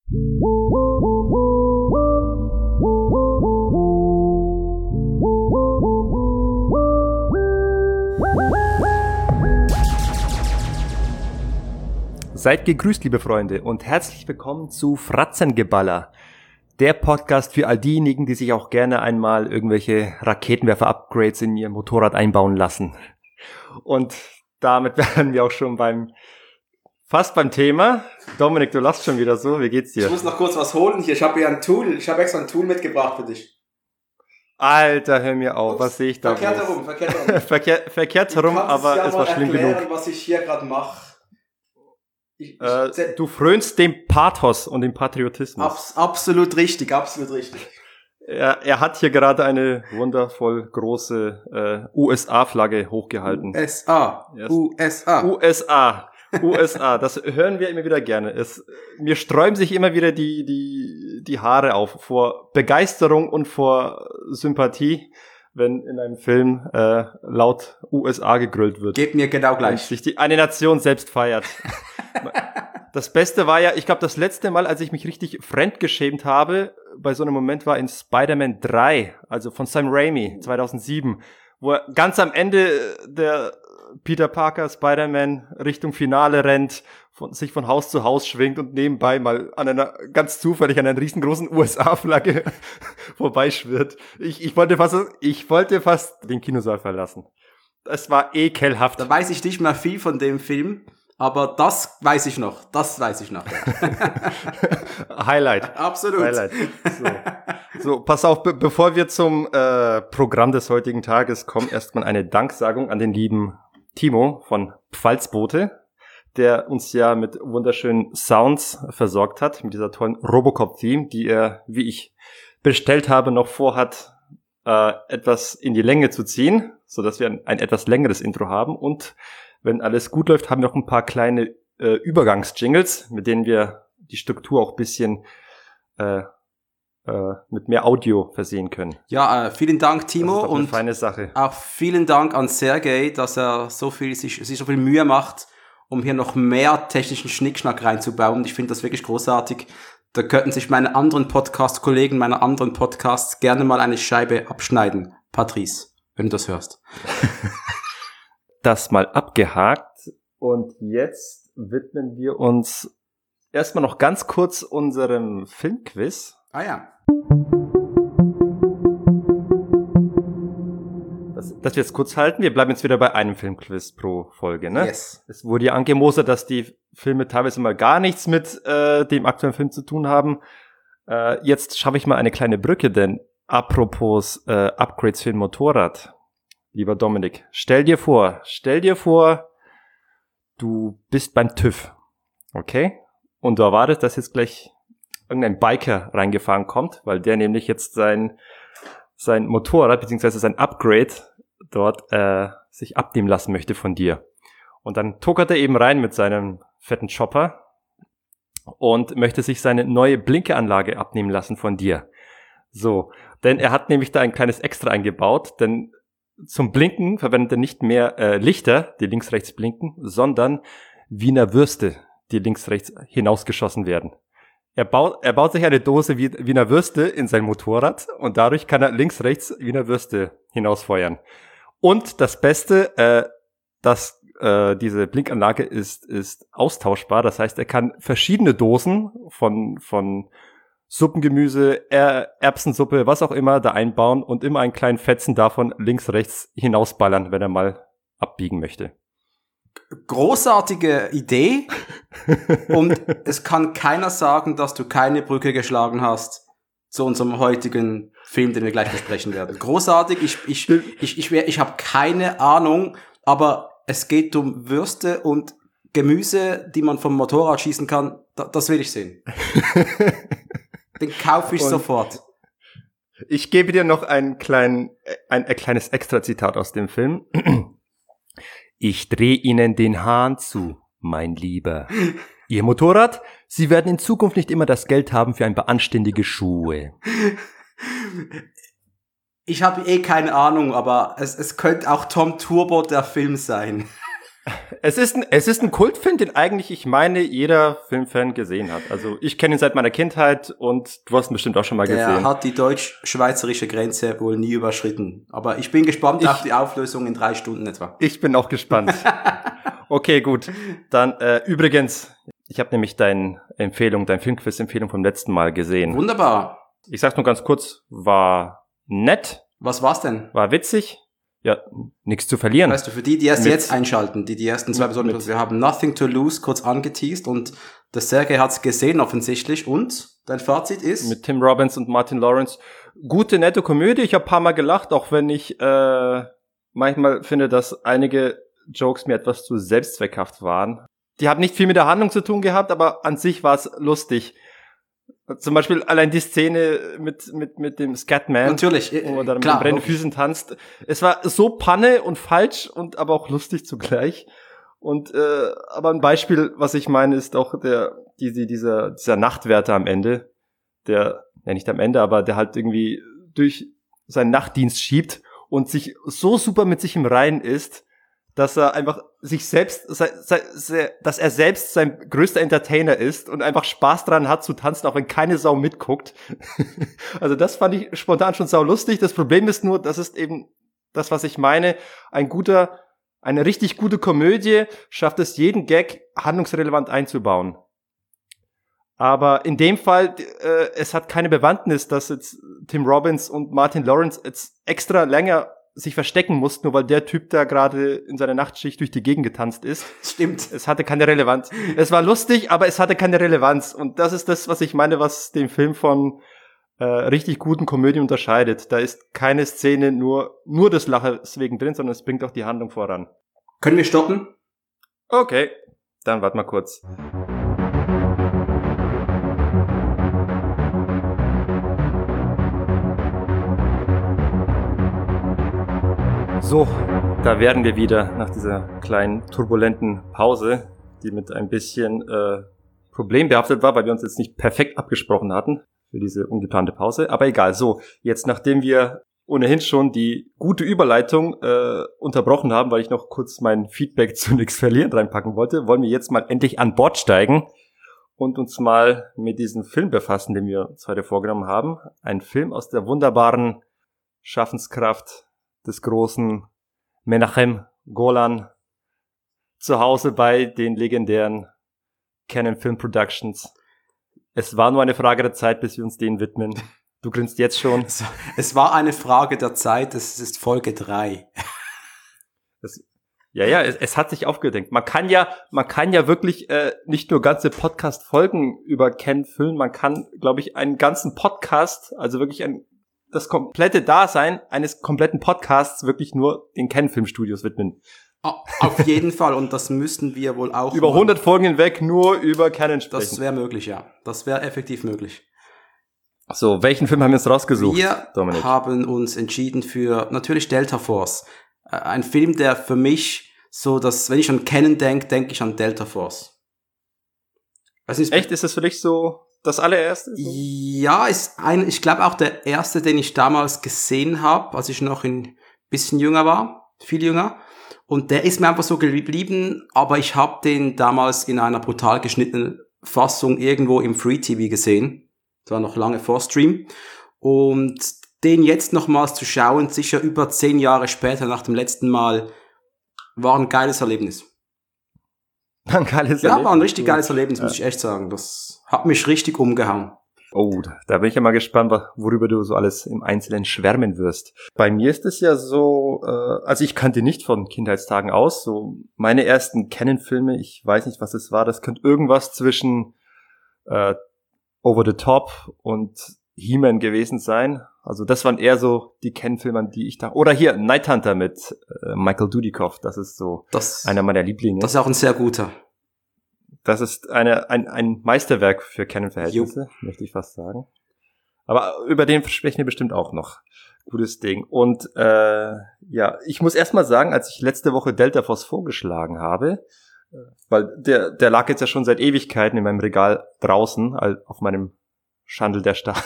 Seid gegrüßt, liebe Freunde, und herzlich willkommen zu Fratzengeballer, der Podcast für all diejenigen, die sich auch gerne einmal irgendwelche Raketenwerfer-Upgrades in ihr Motorrad einbauen lassen. Und damit wären wir auch schon fast beim Thema. Dominik, du lachst schon wieder so, wie geht's dir? Ich muss noch kurz was holen hier, ich habe extra ein Tool mitgebracht für dich. Alter, hör mir auf, was sehe ich da? Verkehrt herum. Verkehrt herum, aber es war schlimm genug. Was ich hier gerade mache. Du frönst dem Pathos und dem Patriotismus. Absolut richtig. Er hat hier gerade eine wundervoll große USA-Flagge hochgehalten. USA, das hören wir immer wieder gerne. Mir sträuben sich immer wieder die Haare auf vor Begeisterung und vor Sympathie, wenn in einem Film laut USA gegrölt wird. Geht mir genau gleich. Sich eine Nation selbst feiert. Das Beste war ja, ich glaube, das letzte Mal, als ich mich richtig fremdgeschämt habe, bei so einem Moment war in Spider-Man 3, also von Sam Raimi, 2007, wo er ganz am Ende der Peter Parker, Spider-Man, Richtung Finale rennt, sich von Haus zu Haus schwingt und nebenbei mal ganz zufällig an einer riesengroßen USA-Flagge vorbeischwirrt. Ich wollte fast den Kinosaal verlassen. Es war ekelhaft. Da weiß ich nicht mehr viel von dem Film. Aber das weiß ich noch. Highlight. Absolut. Highlight. So, pass auf, bevor wir zum Programm des heutigen Tages kommen, erstmal eine Danksagung an den lieben Timo von Pfalzbote, der uns ja mit wunderschönen Sounds versorgt hat, mit dieser tollen Robocop-Theme, die er, wie ich bestellt habe, noch vorhat, etwas in die Länge zu ziehen, sodass wir ein etwas längeres Intro haben. Und wenn alles gut läuft, haben wir noch ein paar kleine Übergangsjingles, mit denen wir die Struktur auch ein bisschen mit mehr Audio versehen können. Ja, vielen Dank, Timo. Das ist doch eine feine Sache. Auch vielen Dank an Sergej, dass er sich so viel Mühe macht, um hier noch mehr technischen Schnickschnack reinzubauen. Ich finde das wirklich großartig. Da könnten sich meine anderen Podcast-Kollegen, meine anderen Podcasts gerne mal eine Scheibe abschneiden. Patrice, wenn du das hörst. Das mal abgehakt, und jetzt widmen wir uns erstmal noch ganz kurz unserem Filmquiz. Ah ja. Das wir jetzt kurz halten. Wir bleiben jetzt wieder bei einem Filmquiz pro Folge, ne? Yes. Es wurde ja angemosert, dass die Filme teilweise mal gar nichts mit dem aktuellen Film zu tun haben. Jetzt schaffe ich mal eine kleine Brücke, denn apropos Upgrades für ein Motorrad. Lieber Dominik, stell dir vor, du bist beim TÜV, okay? Und du erwartest, dass jetzt gleich irgendein Biker reingefahren kommt, weil der nämlich jetzt sein Motorrad bzw. sein Upgrade dort sich abnehmen lassen möchte von dir. Und dann tuckert er eben rein mit seinem fetten Chopper und möchte sich seine neue Blinkeranlage abnehmen lassen von dir. So, denn er hat nämlich da ein kleines Extra eingebaut, denn zum Blinken verwendet er nicht mehr Lichter, die links-rechts blinken, sondern Wiener Würste, die links-rechts hinausgeschossen werden. Er baut sich eine Dose Wiener Würste in sein Motorrad und dadurch kann er links-rechts Wiener Würste hinausfeuern. Und das Beste, dass diese Blinkanlage ist austauschbar, das heißt, er kann verschiedene Dosen von Suppengemüse, Erbsensuppe, was auch immer da einbauen und immer einen kleinen Fetzen davon links, rechts hinausballern, wenn er mal abbiegen möchte. Großartige Idee. Und es kann keiner sagen, dass du keine Brücke geschlagen hast zu unserem heutigen Film, den wir gleich besprechen werden. Großartig. Ich habe keine Ahnung, aber es geht um Würste und Gemüse, die man vom Motorrad schießen kann. Das will ich sehen. Den kaufe ich sofort. Ich gebe dir noch ein kleines Extra-Zitat aus dem Film. Ich drehe Ihnen den Hahn zu, mein Lieber. Ihr Motorrad? Sie werden in Zukunft nicht immer das Geld haben für ein paar anständige Schuhe. Ich habe keine Ahnung, aber es könnte auch Tom Turbo der Film sein. Es ist ein Kultfilm, den eigentlich, ich meine, jeder Filmfan gesehen hat. Also ich kenne ihn seit meiner Kindheit und du hast ihn bestimmt auch schon mal gesehen. Der hat die deutsch-schweizerische Grenze wohl nie überschritten. Aber ich bin gespannt auf die Auflösung in 3 Stunden etwa. Ich bin auch gespannt. Okay, gut. Dann übrigens, ich habe nämlich deine Filmquiz-Empfehlung vom letzten Mal gesehen. Wunderbar. Ich sag's nur ganz kurz, war nett. Was war's denn? War witzig. Ja, nichts zu verlieren. Weißt du, für die erst jetzt einschalten, die ersten 2 Episoden, wir haben Nothing to Lose kurz angeteased und der Sergei hat's gesehen offensichtlich und dein Fazit ist? Mit Tim Robbins und Martin Lawrence. Gute, nette Komödie. Ich habe ein paar Mal gelacht, auch wenn ich manchmal finde, dass einige Jokes mir etwas zu selbstzweckhaft waren. Die haben nicht viel mit der Handlung zu tun gehabt, aber an sich war es lustig. Zum Beispiel allein die Szene mit dem Scatman. Natürlich, wo er dann mit den brennenden Füßen tanzt. Es war so Panne und falsch und aber auch lustig zugleich. Und aber ein Beispiel, was ich meine, ist auch dieser Nachtwärter am Ende, der, ja nicht am Ende, aber der halt irgendwie durch seinen Nachtdienst schiebt und sich so super mit sich im Reinen ist, dass er einfach sich selbst, dass er selbst sein größter Entertainer ist und einfach Spaß dran hat zu tanzen, auch wenn keine Sau mitguckt. Also das fand ich spontan schon sau lustig. Das Problem ist nur, das ist eben das, was ich meine. Eine richtig gute Komödie schafft es, jeden Gag handlungsrelevant einzubauen. Aber in dem Fall, es hat keine Bewandtnis, dass jetzt Tim Robbins und Martin Lawrence jetzt extra länger sich verstecken mussten, nur weil der Typ da gerade in seiner Nachtschicht durch die Gegend getanzt ist. Stimmt. Es hatte keine Relevanz. Es war lustig, aber es hatte keine Relevanz. Und das ist das, was ich meine, was den Film von richtig guten Komödien unterscheidet. Da ist keine Szene nur des Lachers wegen drin, sondern es bringt auch die Handlung voran. Können wir stoppen? Okay, dann warte mal kurz. So, da werden wir wieder nach dieser kleinen turbulenten Pause, die mit ein bisschen problembehaftet war, weil wir uns jetzt nicht perfekt abgesprochen hatten für diese ungeplante Pause. Aber egal, so, jetzt nachdem wir ohnehin schon die gute Überleitung unterbrochen haben, weil ich noch kurz mein Feedback zu Nix verlieren reinpacken wollte, wollen wir jetzt mal endlich an Bord steigen und uns mal mit diesem Film befassen, den wir uns heute vorgenommen haben. Ein Film aus der wunderbaren Schaffenskraft des großen Menachem Golan, zu Hause bei den legendären Cannon Film Productions. Es war nur eine Frage der Zeit, bis wir uns denen widmen. Du grinst jetzt schon. Es war eine Frage der Zeit, es ist Folge 3. Es hat sich aufgedenkt. Man kann ja wirklich nicht nur ganze Podcast-Folgen über Ken füllen, man kann, glaube ich, einen ganzen Podcast, also wirklich das komplette Dasein eines kompletten Podcasts wirklich nur den Ken-Filmstudios widmen. Auf jeden Fall, und das müssten wir wohl auch über 100 Folgen hinweg nur über Canon sprechen. Das wäre möglich, ja. Das wäre effektiv möglich. So, welchen Film haben wir uns rausgesucht, Dominik? Wir haben uns entschieden für natürlich Delta Force. Ein Film, der für mich so, dass wenn ich an Canon denke ich an Delta Force. Echt? Ist das für dich so das allererste? So? Ja, ich glaube auch der erste, den ich damals gesehen habe, als ich noch ein bisschen jünger war, viel jünger. Und der ist mir einfach so geblieben, aber ich habe den damals in einer brutal geschnittenen Fassung irgendwo im Free TV gesehen. Das war noch lange vor Stream. Und den jetzt nochmals zu schauen, sicher über 10 Jahre später nach dem letzten Mal, war ein geiles Erlebnis. Ein geiles Erlebnis? Ja, war ein richtig geiles Erlebnis, muss ich echt sagen. Das hat mich richtig umgehauen. Oh, da bin ich ja mal gespannt, worüber du so alles im Einzelnen schwärmen wirst. Bei mir ist es ja so, also ich kannte nicht von Kindheitstagen aus, so meine ersten Canon-Filme, ich weiß nicht, was es war, das könnte irgendwas zwischen Over the Top und He-Man gewesen sein. Also das waren eher so die Canon-Filme, an die ich da... Oder hier, Night Hunter mit Michael Dudikoff, das ist so einer meiner Lieblinge. Das ist auch ein sehr guter. Das ist ein Meisterwerk für Canon-Verhältnisse, möchte ich fast sagen. Aber über den sprechen wir bestimmt auch noch. Gutes Ding. Und ja, ich muss erst mal sagen, als ich letzte Woche Delta Force vorgeschlagen habe, weil der lag jetzt ja schon seit Ewigkeiten in meinem Regal draußen, auf meinem Stapel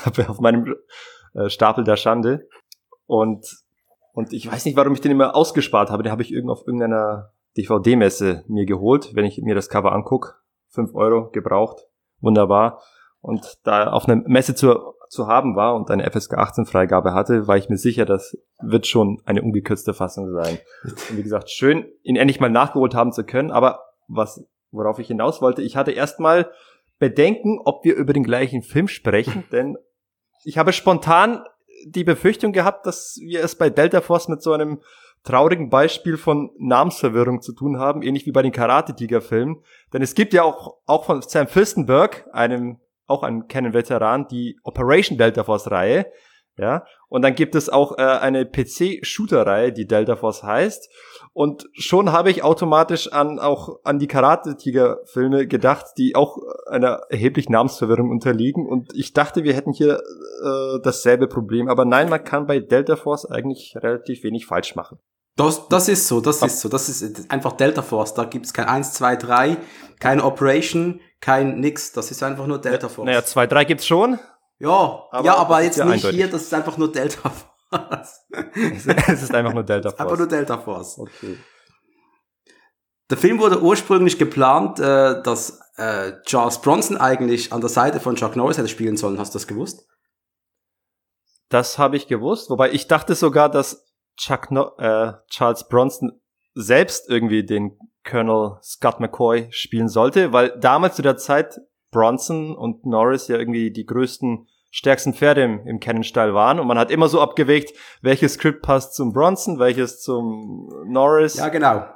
der Schande. Und ich weiß nicht, warum ich den immer ausgespart habe. Den habe ich auf irgendeiner DVD-Messe mir geholt, wenn ich mir das Cover angucke. 5 Euro gebraucht. Wunderbar. Und da auf einer Messe zu haben war und eine FSK 18 Freigabe hatte, war ich mir sicher, das wird schon eine ungekürzte Fassung sein. Und wie gesagt, schön, ihn endlich mal nachgeholt haben zu können. Aber worauf ich hinaus wollte, ich hatte erstmal Bedenken, ob wir über den gleichen Film sprechen, denn ich habe spontan die Befürchtung gehabt, dass wir es bei Delta Force mit so einem traurigen Beispiel von Namensverwirrung zu tun haben, ähnlich wie bei den Karate-Tiger-Filmen. Denn es gibt ja auch von Sam Firstenberg, einem Canon-Veteran, die Operation Delta Force-Reihe. Ja, und dann gibt es auch eine PC-Shooter-Reihe, die Delta Force heißt. Und schon habe ich automatisch an die Karate-Tiger-Filme gedacht, die auch einer erheblichen Namensverwirrung unterliegen. Und ich dachte, wir hätten hier dasselbe Problem. Aber nein, man kann bei Delta Force eigentlich relativ wenig falsch machen. Das ist so. Das ist einfach Delta Force. Da gibt's kein 1, 2, 3, keine Operation, kein nix. Das ist einfach nur Delta Force. Naja, 2, 3 gibt's schon. Aber jetzt nicht eindeutig. Hier, das ist einfach nur Delta Force. Es ist einfach nur Delta Force. Einfach nur Delta Force. Okay. Der Film wurde ursprünglich geplant, dass Charles Bronson eigentlich an der Seite von Chuck Norris hätte spielen sollen. Hast du das gewusst? Das habe ich gewusst, wobei ich dachte sogar, dass Charles Bronson selbst irgendwie den Colonel Scott McCoy spielen sollte, weil damals zu der Zeit Bronson und Norris ja irgendwie die stärksten Pferde im Canon-Stall waren und man hat immer so abgewägt, welches Skript passt zum Bronson, welches zum Norris. Ja, genau.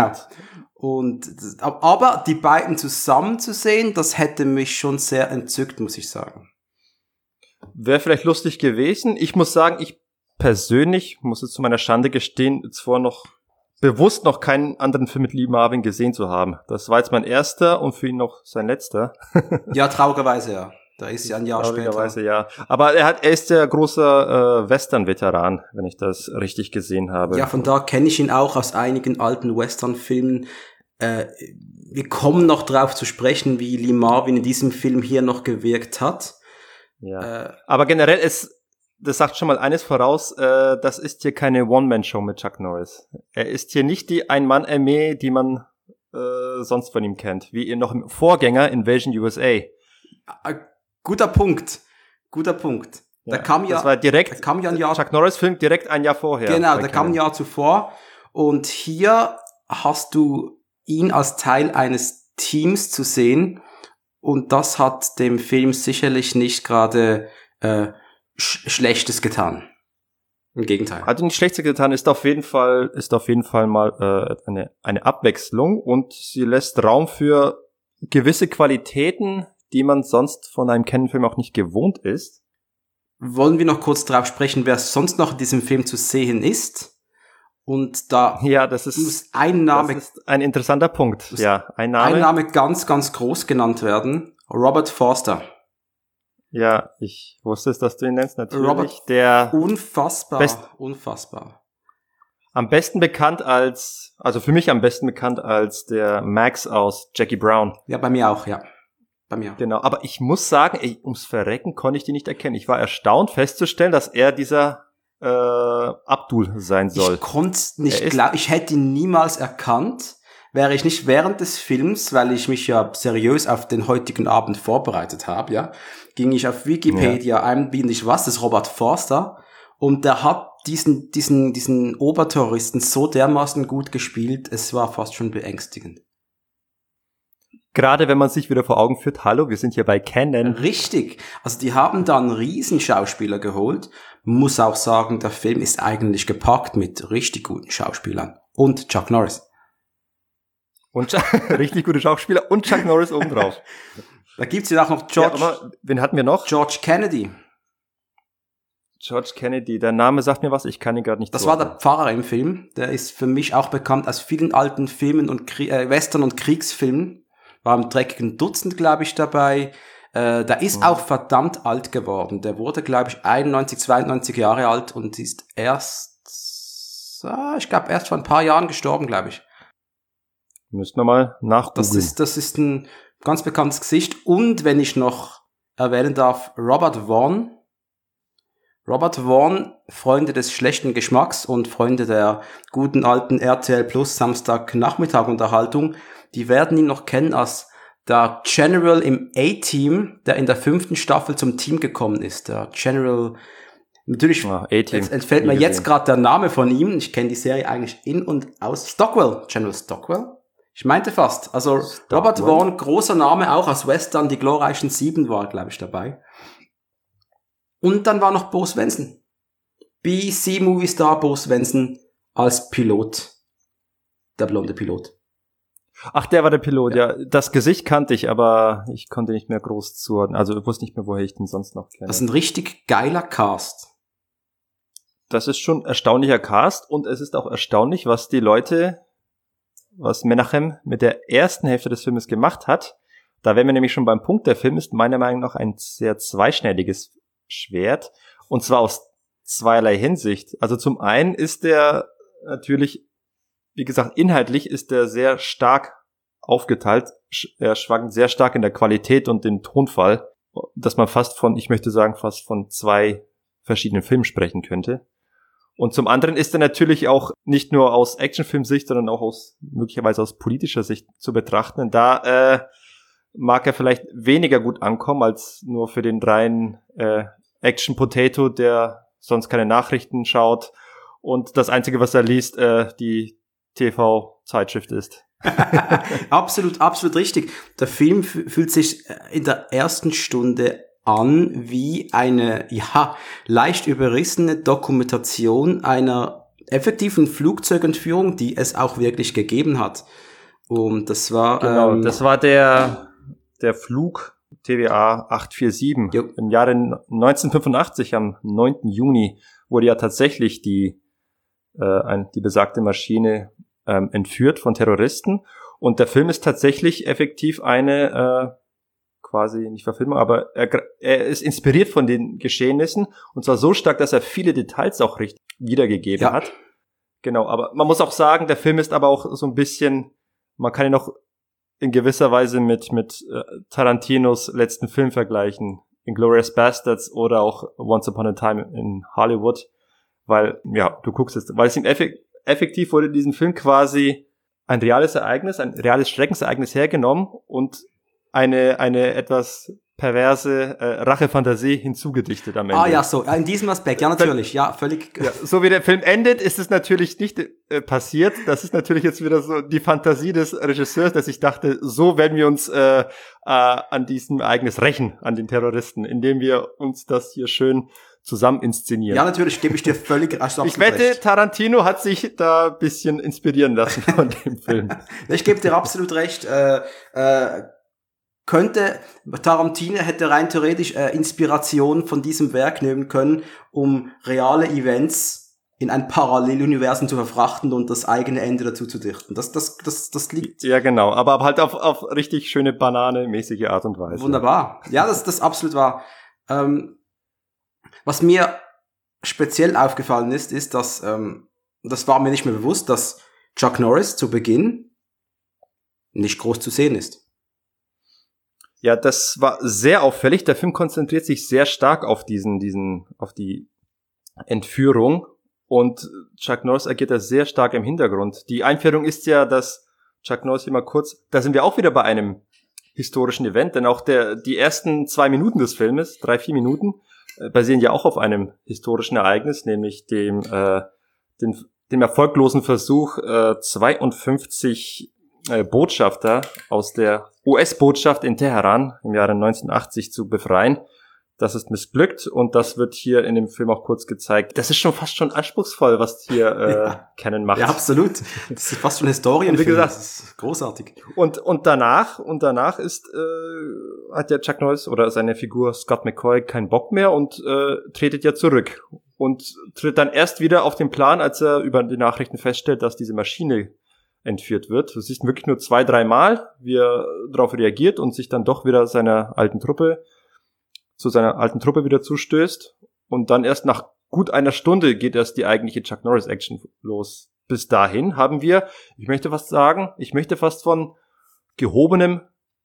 Aber die beiden zusammen zu sehen, das hätte mich schon sehr entzückt, muss ich sagen. Wäre vielleicht lustig gewesen. Ich muss sagen, ich persönlich, muss es zu meiner Schande gestehen, bewusst noch keinen anderen Film mit Lee Marvin gesehen zu haben. Das war jetzt mein erster und für ihn noch sein letzter. Ja, traurigerweise, ja. Da ist ja ein Jahr später. Ja. Aber er ist ja großer Western-Veteran, wenn ich das richtig gesehen habe. Ja, von da kenne ich ihn auch aus einigen alten Western-Filmen. Wir kommen noch drauf zu sprechen, wie Lee Marvin in diesem Film hier noch gewirkt hat. Ja. Aber generell das sagt schon mal eines voraus, das ist hier keine One-Man-Show mit Chuck Norris. Er ist hier nicht die Ein-Mann-Armee, die man sonst von ihm kennt, wie noch im Vorgänger Invasion USA. Guter Punkt. Ja, Das war direkt, ein Jahr, Chuck Norris-Film direkt ein Jahr vorher. Genau, der kam ein Jahr zuvor. Und hier hast du ihn als Teil eines Teams zu sehen. Und das hat dem Film sicherlich nicht gerade Schlechtes getan. Im Gegenteil. Hat nicht Schlechtes getan, ist auf jeden Fall mal eine Abwechslung und sie lässt Raum für gewisse Qualitäten, die man sonst von einem Canon-Film auch nicht gewohnt ist. Wollen wir noch kurz drauf sprechen, wer sonst noch in diesem Film zu sehen ist? Und da das ist muss ein Name, das ist ein interessanter Punkt. Ja, ein Name ganz, ganz groß genannt werden. Robert Forster. Ja, ich wusste es, dass du ihn nennst, natürlich. Robert, der unfassbar. Für mich am besten bekannt als der Max aus Jackie Brown. Ja, bei mir auch, ja. Bei mir. Genau, aber ich muss sagen, ums Verrecken konnte ich den nicht erkennen. Ich war erstaunt festzustellen, dass er dieser Abdul sein soll. Ich konnte es nicht glauben, ich hätte ihn niemals erkannt, wäre ich nicht während des Films, weil ich mich ja seriös auf den heutigen Abend vorbereitet habe, ja, ging ich auf Wikipedia einbindig, was ist Robert Forster? Und der hat diesen Oberterroristen so dermaßen gut gespielt, es war fast schon beängstigend. Gerade wenn man sich wieder vor Augen führt, hallo, wir sind hier bei Canon. Richtig. Also die haben da einen riesen Schauspieler geholt. Muss auch sagen, der Film ist eigentlich gepackt mit richtig guten Schauspielern. Und Chuck Norris. Und richtig gute Schauspieler und Chuck Norris obendrauf. Da gibt's ja auch noch wen hatten wir noch? George Kennedy. George Kennedy, der Name sagt mir was, ich kann ihn gerade nicht Das war der Pfarrer im Film. Der ist für mich auch bekannt aus vielen alten Filmen und Western- und Kriegsfilmen. War im dreckigen Dutzend, glaube ich, dabei. Der ist auch verdammt alt geworden. Der wurde, glaube ich, 91, 92 Jahre alt und ist erst vor ein paar Jahren gestorben, glaube ich. Müssen wir mal nachgucken. Das ist ein ganz bekanntes Gesicht. Und wenn ich noch erwähnen darf, Robert Vaughn Robert Vaughn, Freunde des schlechten Geschmacks und Freunde der guten alten RTL Plus Samstagnachmittag-Unterhaltung, die werden ihn noch kennen als der General im A-Team, der in der 5. Staffel zum Team gekommen ist. Der General, natürlich entfällt mir jetzt gerade der Name von ihm. Ich kenne die Serie eigentlich in- und aus. Stockwell, General Stockwell. Ich meinte fast. Also Stockwell. Robert Vaughn, großer Name, auch aus Western, die glorreichen 7 war, glaube ich, dabei. Und dann war noch Bo Svenson. BC-Movie-Star Bo Svenson als Pilot. Der blonde Pilot. Ach, der war der Pilot, ja. Das Gesicht kannte ich, aber ich konnte nicht mehr groß zuordnen. Also ich wusste nicht mehr, woher ich den sonst noch kenne. Das ist ein richtig geiler Cast. Das ist schon ein erstaunlicher Cast und es ist auch erstaunlich, was Menachem mit der ersten Hälfte des Filmes gemacht hat. Da wären wir nämlich schon beim Punkt, der Film ist meiner Meinung nach ein sehr zweischneidiges Schwert. Und zwar aus zweierlei Hinsicht. Also zum einen ist der natürlich, wie gesagt, inhaltlich ist der sehr stark aufgeteilt. Er schwankt sehr stark in der Qualität und dem Tonfall, dass man fast von 2 verschiedenen Filmen sprechen könnte. Und zum anderen ist er natürlich auch nicht nur aus Actionfilmsicht, sondern auch möglicherweise aus politischer Sicht zu betrachten. Und da mag er vielleicht weniger gut ankommen als nur für den reinen Action-Potato, der sonst keine Nachrichten schaut und das Einzige, was er liest, die TV-Zeitschrift ist. Absolut, absolut richtig. Der Film fühlt sich in der ersten Stunde an wie eine, leicht überrissene Dokumentation einer effektiven Flugzeugentführung, die es auch wirklich gegeben hat. Und das war... das war der Flug TWA 847. Jo. Im Jahre 1985, am 9. Juni, wurde ja tatsächlich die besagte Maschine entführt von Terroristen. Und der Film ist tatsächlich effektiv eine quasi nicht Verfilmung, aber er ist inspiriert von den Geschehnissen und zwar so stark, dass er viele Details auch richtig wiedergegeben hat. Genau, aber man muss auch sagen, der Film ist aber auch so ein bisschen, man kann ihn noch in gewisser Weise mit Tarantinos letzten Film vergleichen, Inglourious Basterds oder auch Once Upon a Time in Hollywood, weil, du guckst jetzt, weil es ihm effektiv wurde in diesem Film quasi ein reales Schreckensereignis hergenommen und eine etwas perverse Rachefantasie hinzugedichtet am Ende. In diesem Aspekt, ja natürlich, völlig. Ja, so wie der Film endet, ist es natürlich nicht passiert. Das ist natürlich jetzt wieder so die Fantasie des Regisseurs, dass ich dachte, so werden wir uns an diesem Ereignis rächen, an den Terroristen, indem wir uns das hier schön zusammen inszenieren. Ja, natürlich, gebe ich dir völlig Ich wette, recht. Tarantino hat sich da ein bisschen inspirieren lassen von dem Film. Ich gebe dir absolut recht. Tarantino hätte rein theoretisch Inspiration von diesem Werk nehmen können, um reale Events in ein Paralleluniversum zu verfrachten und das eigene Ende dazu zu dichten. Das liegt. Ja, genau, aber halt auf richtig schöne Banane-mäßige Art und Weise. Wunderbar. Ja, das absolut wahr. Was mir speziell aufgefallen ist, dass, das war mir nicht mehr bewusst, dass Chuck Norris zu Beginn nicht groß zu sehen ist. Ja, das war sehr auffällig. Der Film konzentriert sich sehr stark auf auf die Entführung und Chuck Norris agiert da sehr stark im Hintergrund. Die Einführung ist ja, dass Chuck Norris hier mal kurz, da sind wir auch wieder bei einem historischen Event, denn auch die ersten 2 Minuten des Filmes, 3-4 Minuten, basieren ja auch auf einem historischen Ereignis, nämlich dem erfolglosen Versuch, 52 Botschafter aus der US-Botschaft in Teheran im Jahre 1980 zu befreien. Das ist missglückt und das wird hier in dem Film auch kurz gezeigt. Das ist schon fast schon anspruchsvoll, was hier Cannon macht. Ja, absolut. Das ist fast schon Historienfilm. Wie gesagt, das ist großartig. Und danach hat ja Chuck Norris oder seine Figur Scott McCoy keinen Bock mehr und tretet ja zurück und tritt dann erst wieder auf den Plan, als er über die Nachrichten feststellt, dass diese Maschine entführt wird. Du siehst wirklich nur 2-3 Mal, wie er darauf reagiert und sich dann doch wieder zu seiner alten Truppe wieder zustößt. Und dann erst nach gut einer Stunde geht erst die eigentliche Chuck Norris Action los. Bis dahin haben wir, ich möchte fast von gehobenem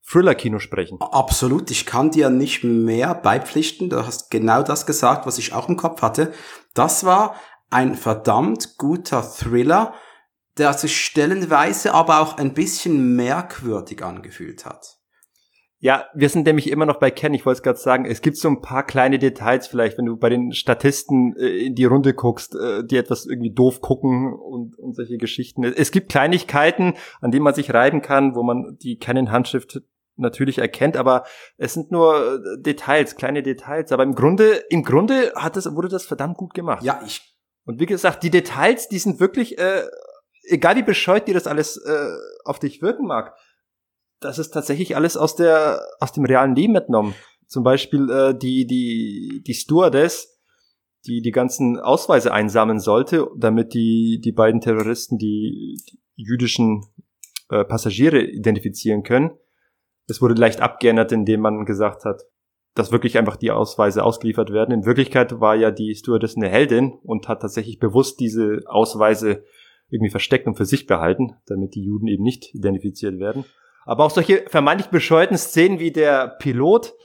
Thriller-Kino sprechen. Absolut, ich kann dir nicht mehr beipflichten. Du hast genau das gesagt, was ich auch im Kopf hatte. Das war ein verdammt guter Thriller, der sich stellenweise aber auch ein bisschen merkwürdig angefühlt hat. Ja, wir sind nämlich immer noch bei Ken. Ich wollte es gerade sagen, es gibt so ein paar kleine Details vielleicht, wenn du bei den Statisten in die Runde guckst, die etwas irgendwie doof gucken und solche Geschichten. Es gibt Kleinigkeiten, an denen man sich reiben kann, wo man die Canon-Handschrift natürlich erkennt, aber es sind nur Details, kleine Details. Aber im Grunde wurde das verdammt gut gemacht. Ja, Und wie gesagt, die Details, die sind wirklich, egal wie bescheuert dir das alles auf dich wirken mag, das ist tatsächlich alles aus dem realen Leben entnommen. Zum Beispiel die Stewardess, die ganzen Ausweise einsammeln sollte, damit die beiden Terroristen die jüdischen Passagiere identifizieren können. Es wurde leicht abgeändert, indem man gesagt hat, dass wirklich einfach die Ausweise ausgeliefert werden. In Wirklichkeit war ja die Stewardess eine Heldin und hat tatsächlich bewusst diese Ausweise irgendwie versteckt und für sich behalten, damit die Juden eben nicht identifiziert werden. Aber auch solche vermeintlich bescheuerten Szenen wie der Pilot,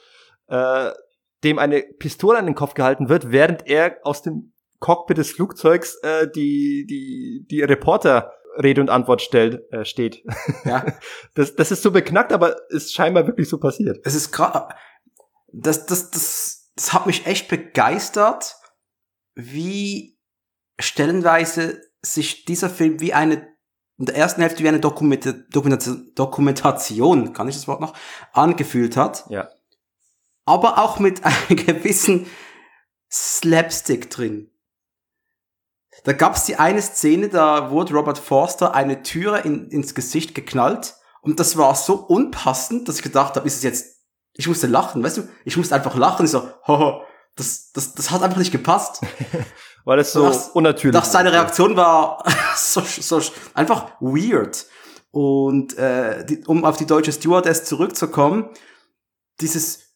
dem eine Pistole an den Kopf gehalten wird, während er aus dem Cockpit des Flugzeugs die Reporter Rede und Antwort steht. Ja. Das ist so beknackt, aber ist scheinbar wirklich so passiert. Es ist gerade, das hat mich echt begeistert, wie stellenweise sich dieser Film in der ersten Hälfte wie eine Dokumentation, kann ich das Wort noch, angefühlt hat. Ja. Aber auch mit einem gewissen Slapstick drin. Da gab's die eine Szene, da wurde Robert Forster eine Türe ins Gesicht geknallt und das war so unpassend, dass ich gedacht habe, ich musste lachen, weißt du? Ich musste einfach lachen. Ich so, hoho, das hat einfach nicht gepasst. Weil es so unnatürlich war. Seine Reaktion war so einfach weird. Und um auf die deutsche Stewardess zurückzukommen, dieses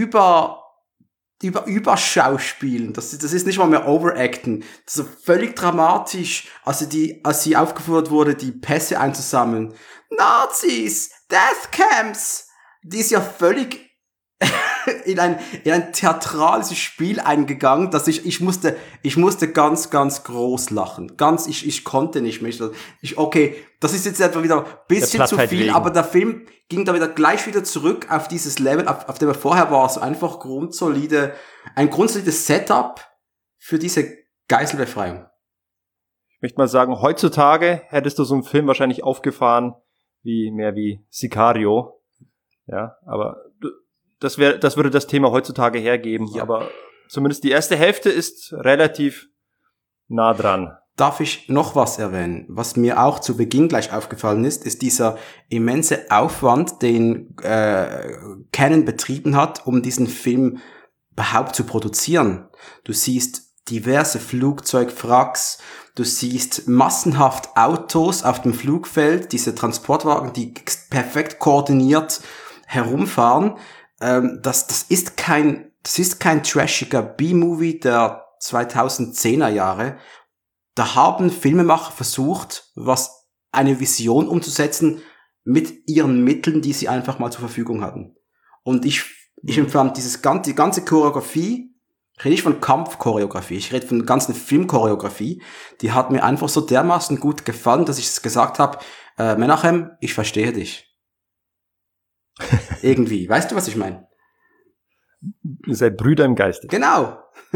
Überschauspielen, das ist nicht mal mehr Overacten. Das ist so völlig dramatisch, als sie aufgefordert wurde, die Pässe einzusammeln. Nazis! Death Camps! Die ist ja völlig in ein theatralisches Spiel eingegangen, dass ich musste ganz, ganz groß lachen. Ich konnte nicht mehr. Okay, das ist jetzt etwa wieder ein bisschen zu viel, wegen. Aber der Film ging da gleich wieder zurück auf dieses Level, auf dem er vorher war. So einfach ein grundsolides Setup für diese Geiselbefreiung. Ich möchte mal sagen, heutzutage hättest du so einen Film wahrscheinlich aufgefahren wie Sicario. Ja, aber das würde das Thema heutzutage hergeben, ja. Aber zumindest die erste Hälfte ist relativ nah dran. Darf ich noch was erwähnen? Was mir auch zu Beginn gleich aufgefallen ist dieser immense Aufwand, den Canon betrieben hat, um diesen Film überhaupt zu produzieren. Du siehst diverse Flugzeugwracks, du siehst massenhaft Autos auf dem Flugfeld, diese Transportwagen, die perfekt koordiniert herumfahren. Das ist kein trashiger B-Movie der 2010er Jahre. Da haben Filmemacher versucht, eine Vision umzusetzen mit ihren Mitteln, die sie einfach mal zur Verfügung hatten. Und ich empfand die ganze Choreografie, ich rede nicht von Kampfchoreografie, ich rede von der ganzen Filmchoreografie, die hat mir einfach so dermaßen gut gefallen, dass ich es gesagt habe, Menachem, ich verstehe dich. Irgendwie. Weißt du, was ich meine? Ihr seid Brüder im Geiste. Genau.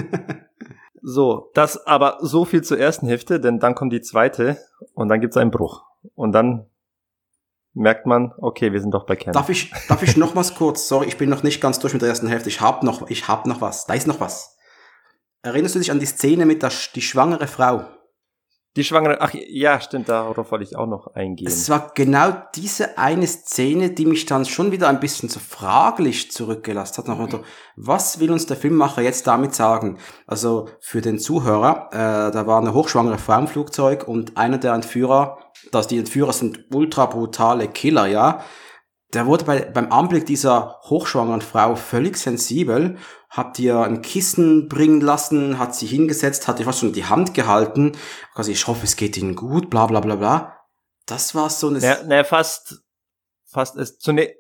So, das aber so viel zur ersten Hälfte, denn dann kommt die zweite und dann gibt's einen Bruch. Und dann merkt man, okay, wir sind doch bei Ken. Darf ich noch was kurz? Sorry, ich bin noch nicht ganz durch mit der ersten Hälfte. Ich hab noch was. Da ist noch was. Erinnerst du dich an die Szene mit die schwangere Frau? Die Schwangere, ach ja, stimmt, darauf wollte ich auch noch eingehen. Es war genau diese eine Szene, die mich dann schon wieder ein bisschen so fraglich zurückgelassen hat. Nach dem Motto, was will uns der Filmemacher jetzt damit sagen? Also für den Zuhörer, da war eine hochschwangere Frau im Flugzeug und einer der Entführer, die Entführer sind ultra brutale Killer, ja. Der wurde beim Anblick dieser hochschwangeren Frau völlig sensibel, hat ihr ein Kissen bringen lassen, hat sie hingesetzt, hat ihr fast schon die Hand gehalten, quasi, ich hoffe, es geht Ihnen gut, bla bla bla bla. Das war so eine... Fast ist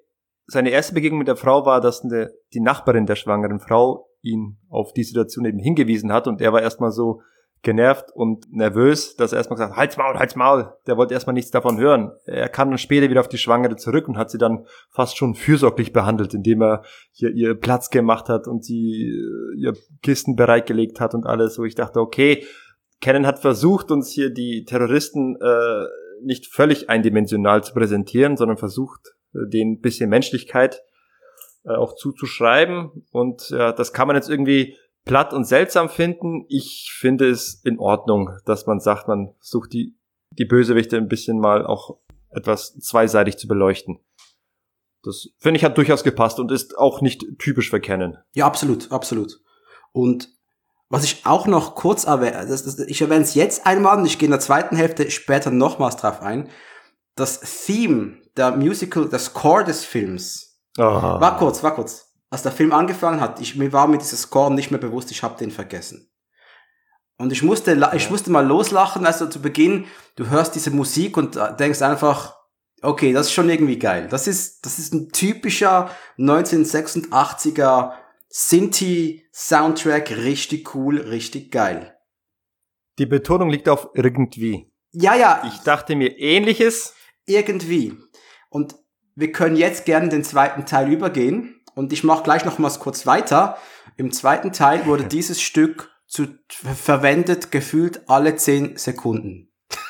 seine erste Begegnung mit der Frau war, dass die Nachbarin der schwangeren Frau ihn auf die Situation eben hingewiesen hat und er war erstmal so genervt und nervös, dass er erstmal gesagt hat, halt's Maul. Der wollte erstmal nichts davon hören. Er kam dann später wieder auf die Schwangere zurück und hat sie dann fast schon fürsorglich behandelt, indem er hier ihr Platz gemacht hat und sie ihr Kisten bereitgelegt hat und alles. Wo ich dachte, okay, Cannon hat versucht, uns hier die Terroristen nicht völlig eindimensional zu präsentieren, sondern versucht, denen ein bisschen Menschlichkeit auch zuzuschreiben. Und ja, das kann man jetzt irgendwie platt und seltsam finden. Ich finde es in Ordnung, dass man sagt, man versucht die Bösewichte ein bisschen mal auch etwas zweiseitig zu beleuchten. Das, finde ich, hat durchaus gepasst und ist auch nicht typisch für Cannon. Ja, absolut, absolut. Und was ich auch noch kurz erwähne, ich erwähne es jetzt einmal und ich gehe in der zweiten Hälfte später nochmals drauf ein. Das Theme, der Score des Films, war kurz. Als der Film angefangen hat, mir war mit diesem Score nicht mehr bewusst, ich habe den vergessen. Und ich musste mal loslachen, also zu Beginn, du hörst diese Musik und denkst einfach, okay, das ist schon irgendwie geil. Das ist ein typischer 1986er Synthie-Soundtrack, richtig cool, richtig geil. Die Betonung liegt auf irgendwie. Ja. Ich dachte mir Ähnliches. Irgendwie. Und wir können jetzt gerne in den zweiten Teil übergehen. Und ich mache gleich nochmals kurz weiter. Im zweiten Teil wurde dieses Stück verwendet, gefühlt alle 10 Sekunden.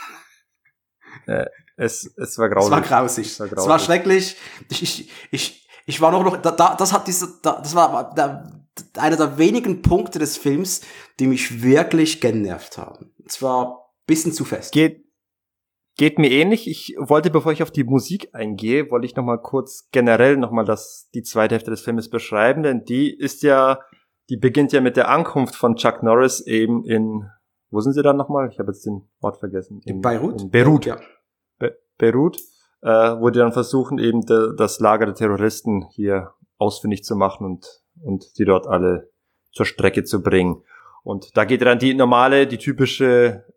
Es war grausig. Es war schrecklich. Ich war noch, das war einer der wenigen Punkte des Films, die mich wirklich genervt haben. Es war ein bisschen zu fest. Geht mir ähnlich. Ich wollte, bevor ich auf die Musik eingehe, wollte ich nochmal kurz generell nochmal die zweite Hälfte des Filmes beschreiben, denn die beginnt ja mit der Ankunft von Chuck Norris eben wo sind sie dann nochmal? Ich habe jetzt den Ort vergessen. In Beirut? In Beirut. Ja. Beirut, wo die dann versuchen, eben das Lager der Terroristen hier ausfindig zu machen und die dort alle zur Strecke zu bringen. Und da geht dann die typische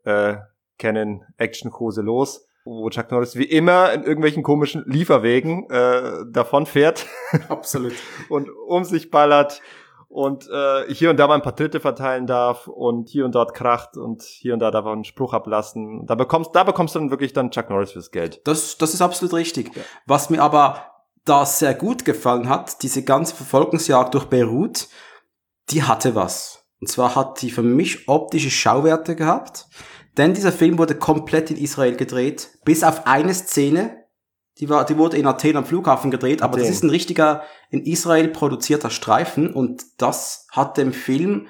Cannon-Action-Hose los, wo Chuck Norris wie immer in irgendwelchen komischen Lieferwegen davon fährt. Absolut. Und um sich ballert und hier und da mal ein paar Tritte verteilen darf und hier und dort kracht und hier und da darf er einen Spruch ablassen. Da bekommst du dann wirklich dann Chuck Norris fürs Geld. Das ist absolut richtig. Ja. Was mir aber da sehr gut gefallen hat, diese ganze Verfolgungsjagd durch Beirut, die hatte was. Und zwar hat die für mich optische Schauwerte gehabt. Denn dieser Film wurde komplett in Israel gedreht, bis auf eine Szene, die wurde in Athen am Flughafen gedreht, aber das ist ein richtiger in Israel produzierter Streifen und das hat dem Film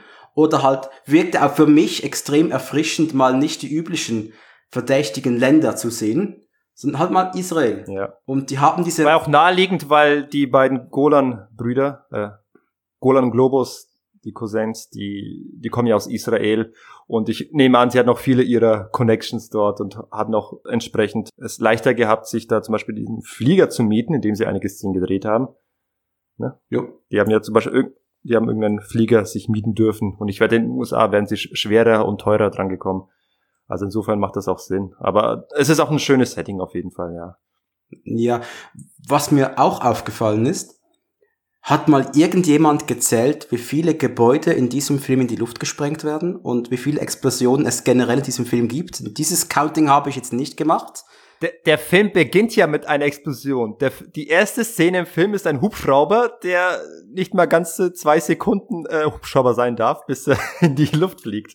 wirkte auch für mich extrem erfrischend, mal nicht die üblichen verdächtigen Länder zu sehen, sondern halt mal Israel. Ja. Und die haben war auch naheliegend, weil die beiden Golan-Brüder, Golan und Globus, die Cousins, die kommen ja aus Israel und ich nehme an, sie hat noch viele ihrer Connections dort und hat noch entsprechend es leichter gehabt, sich da zum Beispiel diesen Flieger zu mieten, in dem sie einige Szenen gedreht haben. Ne? Jo. Die haben ja zum Beispiel irgendeinen Flieger sich mieten dürfen und ich wette, in den USA wären sie schwerer und teurer dran gekommen. Also insofern macht das auch Sinn. Aber es ist auch ein schönes Setting auf jeden Fall, ja. Ja, was mir auch aufgefallen ist, hat mal irgendjemand gezählt, wie viele Gebäude in diesem Film in die Luft gesprengt werden und wie viele Explosionen es generell in diesem Film gibt? Dieses Counting habe ich jetzt nicht gemacht. Der Film beginnt ja mit einer Explosion. Die erste Szene im Film ist ein Hubschrauber, der nicht mal ganze 2 Sekunden Hubschrauber sein darf, bis er in die Luft fliegt.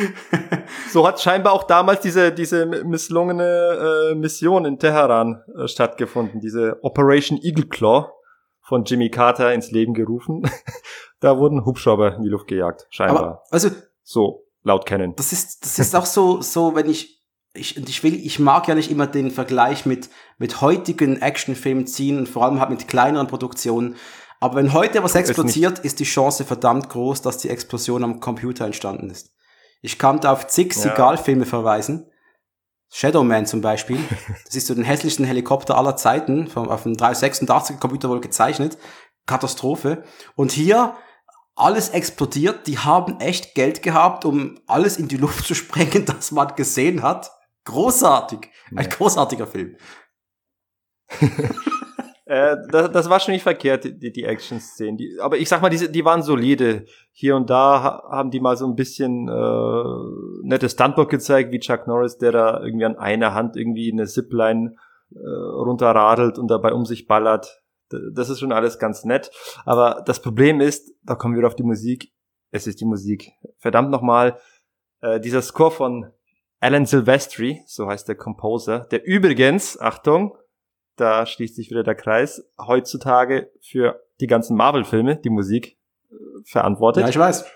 So hat scheinbar auch damals diese misslungene Mission in Teheran stattgefunden, diese Operation Eagle Claw von Jimmy Carter ins Leben gerufen. Da wurden Hubschrauber in die Luft gejagt, scheinbar. Aber, also, so, laut Cannon. Das ist auch so, wenn ich mag ja nicht immer den Vergleich mit heutigen Actionfilmen ziehen und vor allem halt mit kleineren Produktionen. Aber wenn heute was explodiert, ist die Chance verdammt groß, dass die Explosion am Computer entstanden ist. Ich kann da auf zig Seagal-Filme verweisen. Shadow Man zum Beispiel. Das ist so den hässlichsten Helikopter aller Zeiten, auf einem 386er Computer wohl gezeichnet. Katastrophe. Und hier, alles explodiert. Die haben echt Geld gehabt, um alles in die Luft zu sprengen, das man gesehen hat. Großartig. Ein großartiger Film. Das war schon nicht verkehrt, die Action-Szenen. Aber ich sag mal, die waren solide. Hier und da haben die mal so ein bisschen nettes Stuntbook gezeigt, wie Chuck Norris, der da irgendwie an einer Hand irgendwie eine Zipline runterradelt und dabei um sich ballert. Das ist schon alles ganz nett. Aber das Problem ist, da kommen wir auf die Musik. Es ist die Musik. Verdammt nochmal, dieser Score von Alan Silvestri, so heißt der Composer, der übrigens, Achtung, da schließt sich wieder der Kreis, heutzutage für die ganzen Marvel-Filme die Musik verantwortet. Ja, ich weiß.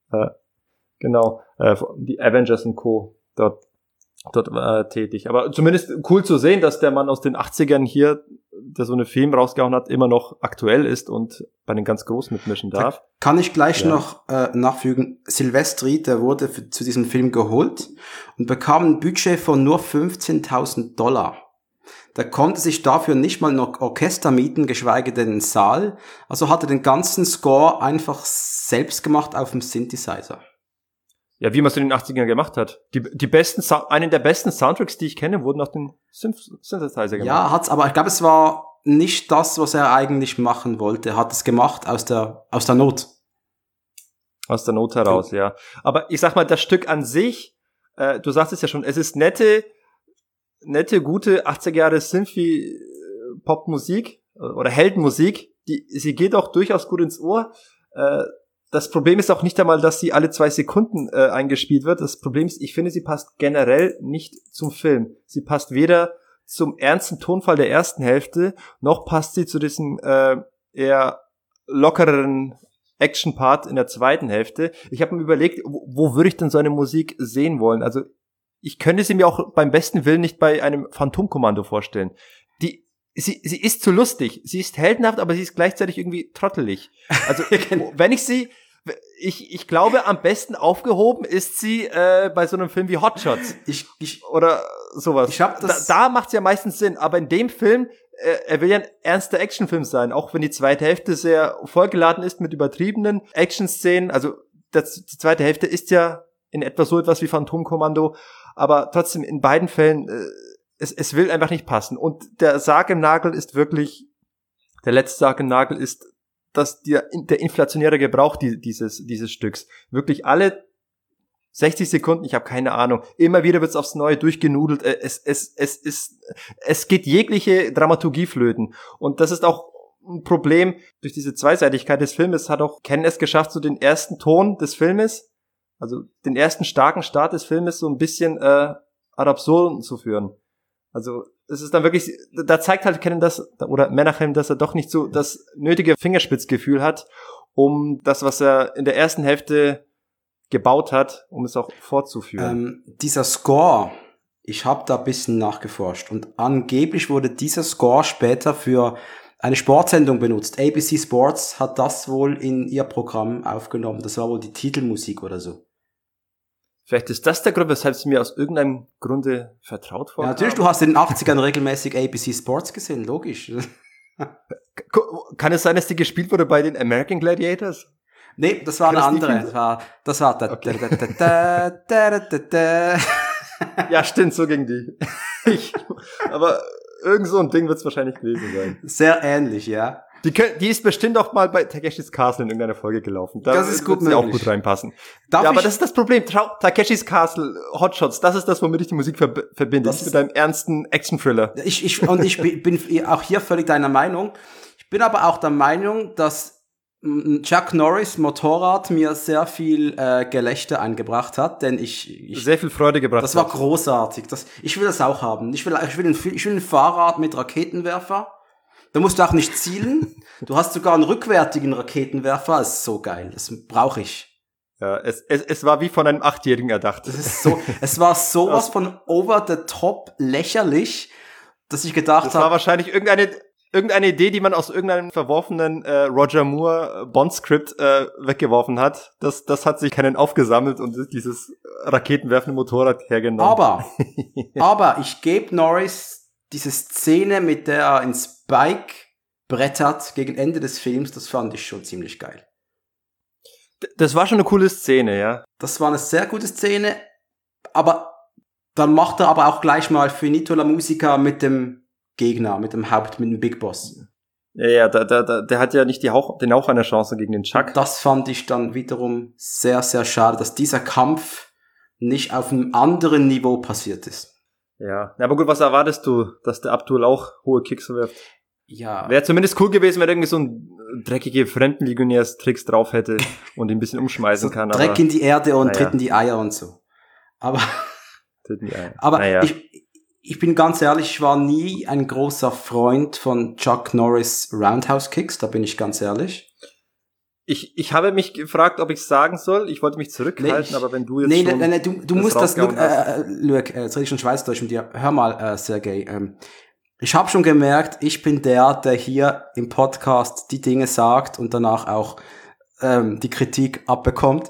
Genau, die Avengers und Co. dort tätig. Aber zumindest cool zu sehen, dass der Mann aus den 80ern hier, der so eine Film rausgehauen hat, immer noch aktuell ist und bei den ganz Großen mitmischen darf. Da kann ich gleich noch nachfügen. Silvestri, der wurde zu diesem Film geholt und bekam ein Budget von nur $15.000. Der konnte sich dafür nicht mal ein Orchester mieten, geschweige denn einen Saal. Also hat er den ganzen Score einfach selbst gemacht auf dem Synthesizer. Ja, wie man es in den 80ern gemacht hat. Einen der besten Soundtracks, die ich kenne, wurden auf den Synthesizer gemacht. Ja, hat's, aber ich glaube, es war nicht das, was er eigentlich machen wollte. Er hat es gemacht aus der Not. Aus der Not heraus, ja. Aber ich sag mal, das Stück an sich, du sagst es ja schon, es ist nette, gute 80er Jahre Synthy-Pop-Musik oder Heldenmusik. Sie geht auch durchaus gut ins Ohr. Das Problem ist auch nicht einmal, dass sie alle 2 Sekunden eingespielt wird. Das Problem ist, ich finde, sie passt generell nicht zum Film. Sie passt weder zum ernsten Tonfall der ersten Hälfte, noch passt sie zu diesem eher lockereren Action-Part in der zweiten Hälfte. Ich habe mir überlegt, wo würde ich denn so eine Musik sehen wollen? Also ich könnte sie mir auch beim besten Willen nicht bei einem Phantomkommando vorstellen. Sie ist zu lustig. Sie ist heldenhaft, aber sie ist gleichzeitig irgendwie trottelig. Also, wenn ich glaube, am besten aufgehoben ist sie bei so einem Film wie Hot Shots. Oder sowas. Da macht es ja meistens Sinn. Aber in dem Film, er will ja ein ernster Actionfilm sein, auch wenn die zweite Hälfte sehr vollgeladen ist mit übertriebenen Action-Szenen. Also, die zweite Hälfte ist ja in etwa so etwas wie Phantomkommando. Aber trotzdem, in beiden Fällen, es will einfach nicht passen. Und der Sarg im Nagel ist wirklich, der letzte Sarg im Nagel ist, dass der inflationäre Gebrauch dieses Stücks. Wirklich alle 60 Sekunden, ich habe keine Ahnung, immer wieder wird's aufs Neue durchgenudelt. Es geht jegliche Dramaturgie flöten. Und das ist auch ein Problem. Durch diese Zweiseitigkeit des Filmes hat auch Ken es geschafft, so den ersten Ton des Filmes, also den ersten starken Start des Filmes so ein bisschen ad absurdum zu führen. Also es ist dann wirklich, da zeigt halt Ken oder Menachem, dass er doch nicht so das nötige Fingerspitzgefühl hat, um das, was er in der ersten Hälfte gebaut hat, um es auch fortzuführen. Dieser Score, ich habe da ein bisschen nachgeforscht und angeblich wurde dieser Score später für eine Sportsendung benutzt. ABC Sports hat das wohl in ihr Programm aufgenommen. Das war wohl die Titelmusik oder so. Vielleicht ist das der Grund, weshalb sie mir aus irgendeinem Grunde vertraut vorkam. Ja, natürlich, du hast in den 80ern regelmäßig ABC Sports gesehen, logisch. Kann es sein, dass die gespielt wurde bei den American Gladiators? Nee, das war eine andere. Das war Ja, stimmt, so ging die. Aber irgend so ein Ding wird es wahrscheinlich gewesen sein. Sehr ähnlich, ja. Die ist bestimmt auch mal bei Takeshis Castle in irgendeiner Folge gelaufen. Das ist gut möglich. Auch gut reinpassen. Aber das ist das Problem. Takeshis Castle, Hot Shots, das ist das, womit ich die Musik verbinde. Das ist mit einem ernsten Action-Thriller. Ich bin auch hier völlig deiner Meinung. Ich bin aber auch der Meinung, dass Chuck Norris Motorrad mir sehr viel Gelächter eingebracht hat, denn sehr viel Freude gebracht. Das war großartig. Ich will das auch haben. Ich will ein Fahrrad mit Raketenwerfer. Da musst du auch nicht zielen. Du hast sogar einen rückwärtigen Raketenwerfer. Das ist so geil. Das brauche ich. Ja, es war wie von einem 8-Jährigen erdacht. Es war sowas von over the top lächerlich, dass ich gedacht habe. Das war wahrscheinlich irgendeine Idee, die man aus irgendeinem verworfenen Roger Moore Bond-Skript weggeworfen hat. Das hat sich keinen aufgesammelt und dieses raketenwerfende Motorrad hergenommen. Aber ich gebe Norris diese Szene, mit der er ins Bike brettert gegen Ende des Films, das fand ich schon ziemlich geil. Das war schon eine coole Szene, ja. Das war eine sehr gute Szene, aber dann macht er aber auch gleich mal Finito la Musica mit dem Gegner, mit dem Big Boss. Ja, der hat ja nicht den Hauch einer Chance gegen den Chuck. Das fand ich dann wiederum sehr, sehr schade, dass dieser Kampf nicht auf einem anderen Niveau passiert ist. Ja, aber gut, was erwartest du, dass der Abdul auch hohe Kicks wirft? Ja. Wäre zumindest cool gewesen, wenn er irgendwie so ein dreckige Fremdenlegionärs-Tricks drauf hätte und ihn ein bisschen umschmeißen so kann. Dreck aber, in die Erde und Tritt in die Eier und so. Aber ich bin ganz ehrlich, ich war nie ein großer Freund von Chuck Norris Roundhouse Kicks, da bin ich ganz ehrlich. Ich habe mich gefragt, ob ich es sagen soll. Ich wollte mich zurückhalten, aber wenn du jetzt schon... du musst das... Luke, jetzt rede ich schon Schweizerdeutsch mit dir. Hör mal, Sergej, ich habe schon gemerkt, ich bin der hier im Podcast die Dinge sagt und danach auch die Kritik abbekommt.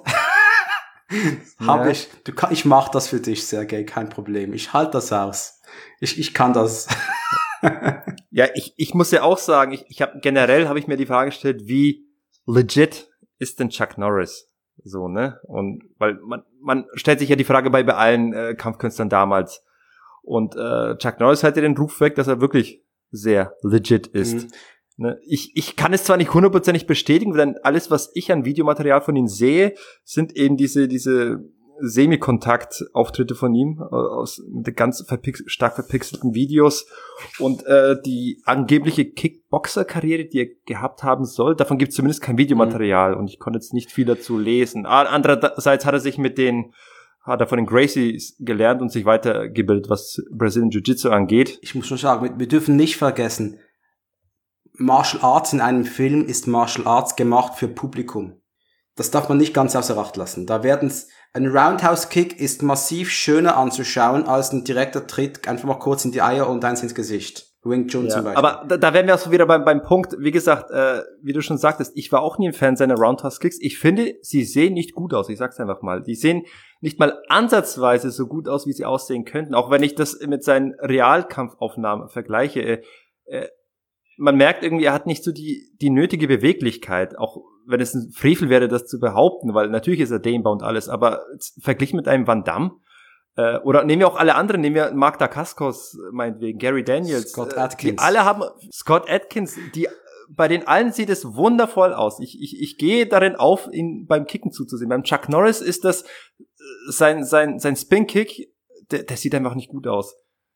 Ich mach das für dich, Sergej, kein Problem. Ich halte das aus. Ich kann das. Ja, ich muss ja auch sagen, generell habe ich mir die Frage gestellt, wie legit ist denn Chuck Norris? So, ne? Und weil man stellt sich ja die Frage bei allen Kampfkünstlern damals. Und Chuck Norris hatte den Ruf weg, dass er wirklich sehr legit ist. Mhm. Ne? Ich kann es zwar nicht 100% bestätigen, denn alles, was ich an Videomaterial von ihm sehe, sind eben diese Semi-Kontakt-Auftritte von ihm aus ganz stark verpixelten Videos und die angebliche Kickboxer-Karriere, die er gehabt haben soll, davon gibt es zumindest kein Videomaterial und ich konnte jetzt nicht viel dazu lesen. Andererseits hat er von den Gracies gelernt und sich weitergebildet, was Brazilian Jiu-Jitsu angeht. Ich muss schon sagen, wir dürfen nicht vergessen, Martial Arts in einem Film ist Martial Arts gemacht für Publikum. Das darf man nicht ganz außer Acht lassen. Ein Roundhouse-Kick ist massiv schöner anzuschauen als ein direkter Tritt, einfach mal kurz in die Eier und eins ins Gesicht. Wing Chun zum Beispiel. Aber da wären wir auch so wieder beim Punkt, wie gesagt, wie du schon sagtest, ich war auch nie ein Fan seiner Roundhouse-Kicks. Ich finde, sie sehen nicht gut aus, ich sag's einfach mal. Die sehen nicht mal ansatzweise so gut aus, wie sie aussehen könnten. Auch wenn ich das mit seinen Realkampfaufnahmen vergleiche. Man merkt irgendwie, er hat nicht so die nötige Beweglichkeit, auch wenn es ein Frevel wäre, das zu behaupten, weil natürlich ist er dehnbar und alles, aber verglichen mit einem Van Damme, oder nehmen wir auch alle anderen, nehmen wir Mark Dacascos, meinetwegen, Gary Daniels, Scott Adkins. Die alle haben, Scott Adkins, bei den allen sieht es wundervoll aus. Ich gehe darin auf, ihn beim Kicken zuzusehen. Beim Chuck Norris ist das, sein Spin-Kick, der sieht einfach nicht gut aus.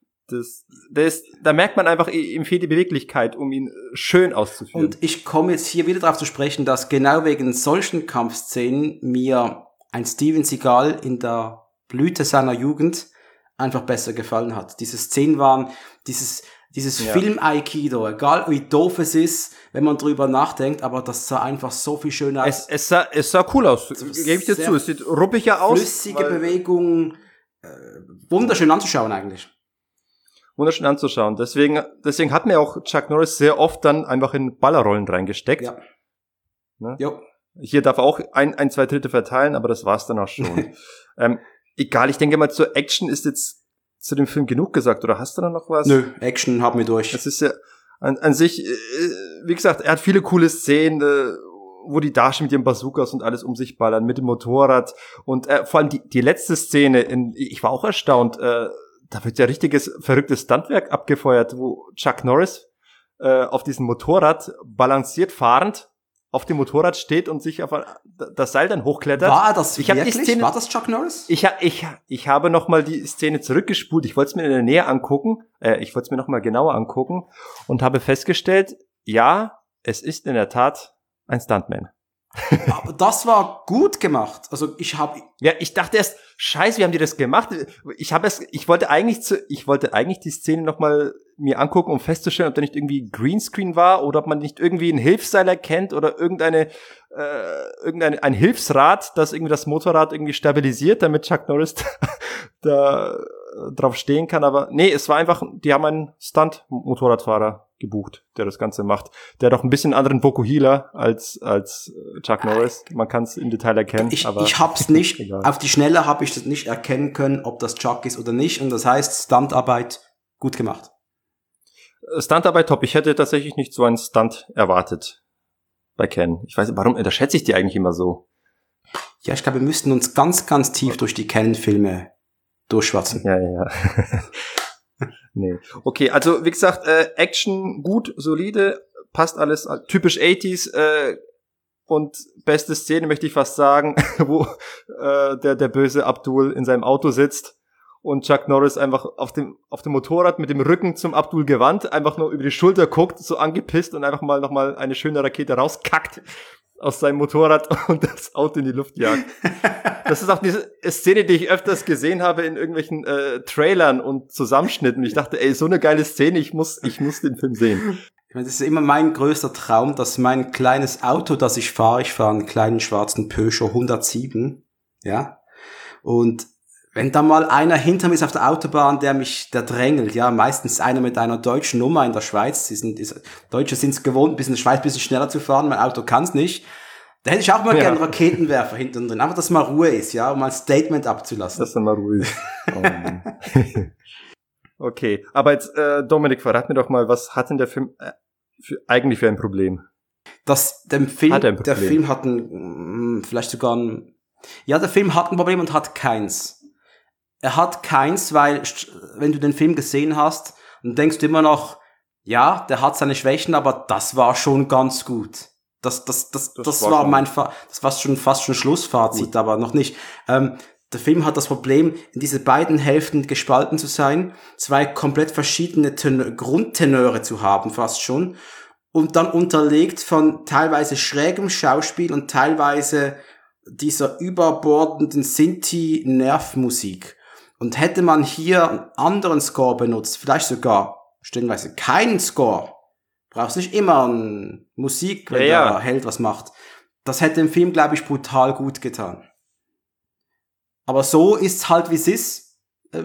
Da merkt man einfach, ihm fehlt die Beweglichkeit, um ihn schön auszuführen. Und ich komme jetzt hier wieder darauf zu sprechen, dass genau wegen solchen Kampfszenen mir ein Steven Seagal in der Blüte seiner Jugend einfach besser gefallen hat. Diese Szenen waren, dieses Film-Aikido, egal wie doof es ist, wenn man drüber nachdenkt, aber das sah einfach so viel schöner aus. Es sah cool aus, gebe ich dir zu. Es sieht ruppiger aus. Flüssige Bewegung, wunderschön anzuschauen eigentlich. Wunderschön anzuschauen. Deswegen hat mir auch Chuck Norris sehr oft dann einfach in Ballerrollen reingesteckt. Ja. Ne? Jo. Hier darf er auch ein, zwei Tritte verteilen, aber das war's dann auch schon. Egal, ich denke mal, zur Action ist jetzt zu dem Film genug gesagt, oder hast du da noch was? Nö, Action haben wir durch. Es ist ja an sich, wie gesagt, er hat viele coole Szenen, wo die Darsteller mit ihren Bazookas und alles um sich ballern, mit dem Motorrad und vor allem die letzte Szene, ich war auch erstaunt, da wird ja richtiges verrücktes Stuntwerk abgefeuert, wo Chuck Norris auf diesem Motorrad balanciert fahrend auf dem Motorrad steht und sich auf das Seil dann hochklettert. War das wirklich? War das Chuck Norris? Ich habe noch mal die Szene zurückgespult. Ich wollte es mir in der Nähe angucken. Ich wollte es mir noch mal genauer angucken und habe festgestellt, ja, es ist in der Tat ein Stuntman. Aber das war gut gemacht. Also ich dachte erst, scheiße, wie haben die das gemacht? Ich wollte eigentlich die Szene noch mal mir angucken, um festzustellen, ob da nicht irgendwie Greenscreen war oder ob man nicht irgendwie ein Hilfsseil erkennt oder irgendein Hilfsrad, das irgendwie das Motorrad irgendwie stabilisiert, damit Chuck Norris da drauf stehen kann. Aber nee, es war einfach, die haben einen Stunt-Motorradfahrer gebucht, der das Ganze macht. Der hat auch ein bisschen anderen Vokuhila als Chuck Norris. Man kann es im Detail erkennen. Ich hab's nicht, auf die Schnelle habe ich das nicht erkennen können, ob das Chuck ist oder nicht. Und das heißt, Stuntarbeit gut gemacht. Stuntarbeit top. Ich hätte tatsächlich nicht so einen Stunt erwartet bei Ken. Ich weiß nicht, warum unterschätze ich die eigentlich immer so? Ja, ich glaube, wir müssten uns ganz, ganz tief durch die Ken-Filme durchschwatzen. Ja. Nee. Okay, also wie gesagt, Action gut, solide, passt alles, typisch 80s, und beste Szene möchte ich fast sagen, wo der böse Abdul in seinem Auto sitzt und Chuck Norris einfach auf dem Motorrad mit dem Rücken zum Abdul gewandt, einfach nur über die Schulter guckt, so angepisst und einfach mal nochmal eine schöne Rakete rauskackt aus seinem Motorrad und das Auto in die Luft jagt. Das ist auch diese Szene, die ich öfters gesehen habe in irgendwelchen Trailern und Zusammenschnitten. Ich dachte, ey, so eine geile Szene, ich muss den Film sehen. Ich meine, das ist immer mein größter Traum, dass mein kleines Auto, das ich fahre einen kleinen schwarzen Peugeot 107, ja, und wenn da mal einer hinter mir ist auf der Autobahn, der drängelt, ja, meistens einer mit einer deutschen Nummer in der Schweiz, Deutsche sind es gewohnt, in der Schweiz ein bisschen schneller zu fahren, mein Auto kann es nicht, da hätte ich auch mal gerne einen Raketenwerfer hinten drin, einfach, dass mal Ruhe ist, ja, um mal ein Statement abzulassen. Dass dann mal Ruhe ist. Oh. Okay, aber jetzt, Dominik, verrat mir doch mal, was hat denn der Film eigentlich für ein Problem? Der Film hat ein Problem und hat keins. Er hat keins, weil, wenn du den Film gesehen hast, dann denkst du immer noch, ja, der hat seine Schwächen, aber das war schon ganz gut. Das war schon fast schon Schlussfazit, gut. Aber noch nicht. Der Film hat das Problem, in diese beiden Hälften gespalten zu sein, zwei komplett verschiedene Grundtenöre zu haben, fast schon, und dann unterlegt von teilweise schrägem Schauspiel und teilweise dieser überbordenden Sinti-Nervmusik. Und hätte man hier einen anderen Score benutzt, vielleicht sogar stellenweise keinen Score, brauchst nicht immer eine Musik, wenn der Held was macht. Das hätte dem Film, glaube ich, brutal gut getan. Aber so ist's halt, wie es ist.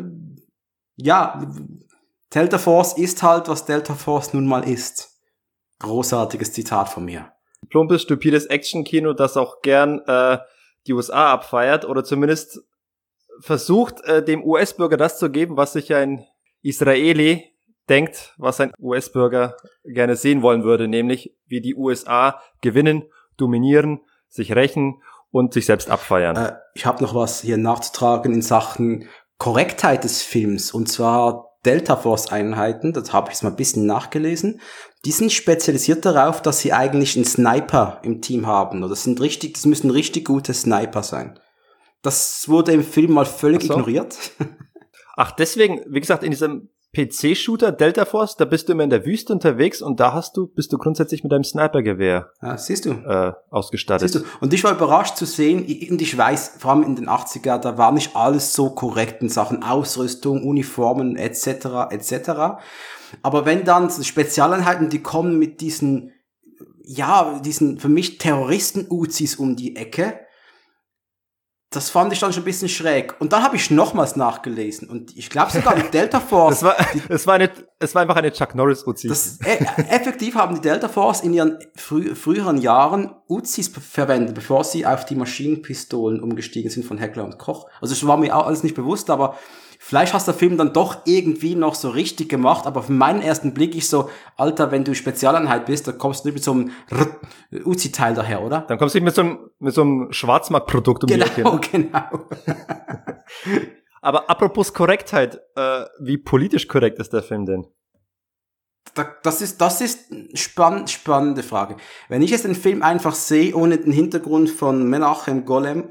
Delta Force ist halt, was Delta Force nun mal ist. Großartiges Zitat von mir. Plumpes, stupides Action-Kino, das auch gern die USA abfeiert oder zumindest versucht, dem US-Bürger das zu geben, was sich ein Israeli denkt, was ein US-Bürger gerne sehen wollen würde, nämlich wie die USA gewinnen, dominieren, sich rächen und sich selbst abfeiern. Ich habe noch was hier nachzutragen in Sachen Korrektheit des Films, und zwar Delta Force Einheiten, das habe ich jetzt mal ein bisschen nachgelesen. Die sind spezialisiert darauf, dass sie eigentlich einen Sniper im Team haben. Oder das müssen richtig gute Sniper sein. Das wurde im Film mal völlig ignoriert. Ach, deswegen, wie gesagt, in diesem PC-Shooter Delta Force, da bist du immer in der Wüste unterwegs und da bist du grundsätzlich mit deinem Snipergewehr siehst du. Ausgestattet. Siehst du. Und ich war überrascht zu sehen, und ich weiß, vor allem in den 80er, da war nicht alles so korrekt in Sachen Ausrüstung, Uniformen etc. etc. Aber wenn dann Spezialeinheiten, die kommen mit diesen für mich Terroristen-Uzis um die Ecke, das fand ich dann schon ein bisschen schräg. Und dann habe ich nochmals nachgelesen. Und ich glaube sogar die Delta Force. Es war einfach eine Chuck Norris Uzi. Effektiv haben die Delta Force in ihren früheren Jahren Uzis verwendet, bevor sie auf die Maschinenpistolen umgestiegen sind von Heckler und Koch. Also das war mir auch alles nicht bewusst, aber vielleicht hast der Film dann doch irgendwie noch so richtig gemacht, aber für meinen ersten Blick ich so, Alter, wenn du Spezialeinheit bist, dann kommst du nicht mit so einem Uzi-Teil daher, oder? Dann kommst du nicht mit so einem Schwarzmarktprodukt um die Ecke. Genau. Aber apropos Korrektheit, wie politisch korrekt ist der Film denn? Das ist spannende Frage. Wenn ich jetzt den Film einfach sehe, ohne den Hintergrund von Menachem Golan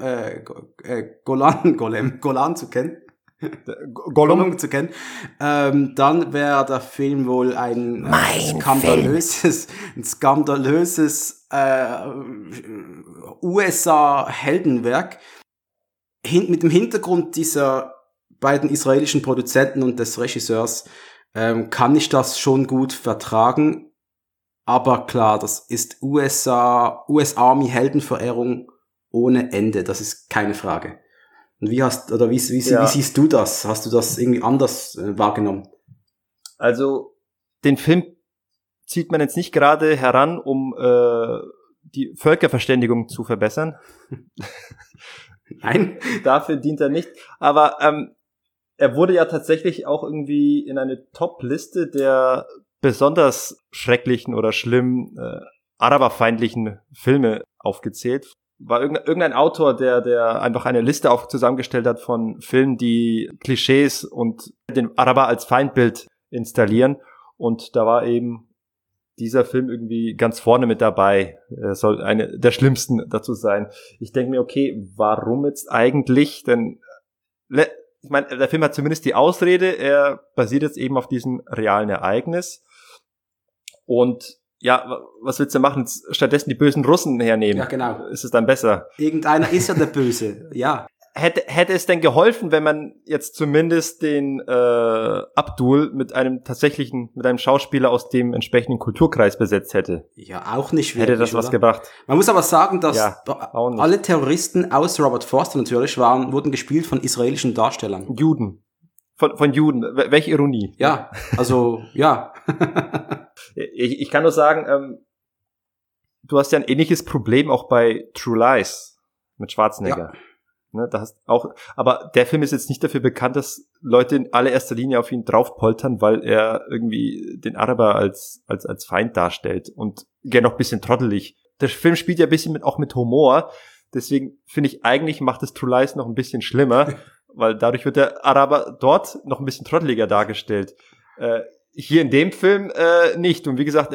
zu kennen, Gollum zu kennen, dann wäre der Film wohl ein skandalöses USA-Heldenwerk. Mit dem Hintergrund dieser beiden israelischen Produzenten und des Regisseurs kann ich das schon gut vertragen. Aber klar, das ist US-Army Heldenverehrung ohne Ende. Das ist keine Frage. Und wie siehst du das? Hast du das irgendwie anders wahrgenommen? Also, den Film zieht man jetzt nicht gerade heran, um die Völkerverständigung zu verbessern. Nein. Dafür dient er nicht. Aber er wurde ja tatsächlich auch irgendwie in eine Top-Liste der besonders schrecklichen oder schlimmen araberfeindlichen Filme aufgezählt. War irgendein Autor, der einfach eine Liste zusammengestellt hat von Filmen, die Klischees und den Araber als Feindbild installieren. Und da war eben dieser Film irgendwie ganz vorne mit dabei. Er soll eine der schlimmsten dazu sein. Ich denke mir, okay, warum jetzt eigentlich? Denn ich meine, der Film hat zumindest die Ausrede, er basiert jetzt eben auf diesem realen Ereignis. Und ja, was willst du machen? Stattdessen die bösen Russen hernehmen. Ja, genau. Ist es dann besser? Irgendeiner ist ja der Böse, ja. Hätte es denn geholfen, wenn man jetzt zumindest den Abdul mit einem Schauspieler aus dem entsprechenden Kulturkreis besetzt hätte? Ja, auch nicht wirklich. Hätte das was gebracht? Man muss aber sagen, dass auch alle Terroristen außer Robert Forster natürlich wurden gespielt von israelischen Darstellern. Juden. Von Juden. Welche Ironie. Ja, also, ja. Ich kann nur sagen, du hast ja ein ähnliches Problem auch bei True Lies mit Schwarzenegger. Ja. Ne, da hast auch, aber der Film ist jetzt nicht dafür bekannt, dass Leute in allererster Linie auf ihn draufpoltern, weil er irgendwie den Araber als Feind darstellt und gerne noch ein bisschen trottelig. Der Film spielt ja ein bisschen auch mit Humor, deswegen finde ich eigentlich macht es True Lies noch ein bisschen schlimmer, weil dadurch wird der Araber dort noch ein bisschen trotteliger dargestellt. Hier in dem Film nicht. Und wie gesagt,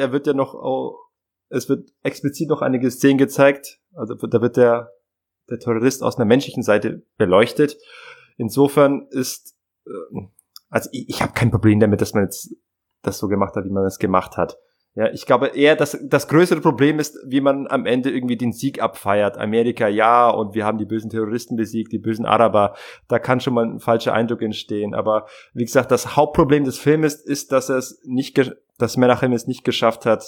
es wird explizit noch einige Szenen gezeigt, also da wird der Terrorist aus einer menschlichen Seite beleuchtet. Insofern ist, also ich habe kein Problem damit, dass man jetzt das so gemacht hat, wie man es gemacht hat. Ja, ich glaube eher, dass das größere Problem ist, wie man am Ende irgendwie den Sieg abfeiert. Amerika, ja, und wir haben die bösen Terroristen besiegt, die bösen Araber. Da kann schon mal ein falscher Eindruck entstehen. Aber wie gesagt, das Hauptproblem des Filmes ist, dass Menachem es nicht geschafft hat,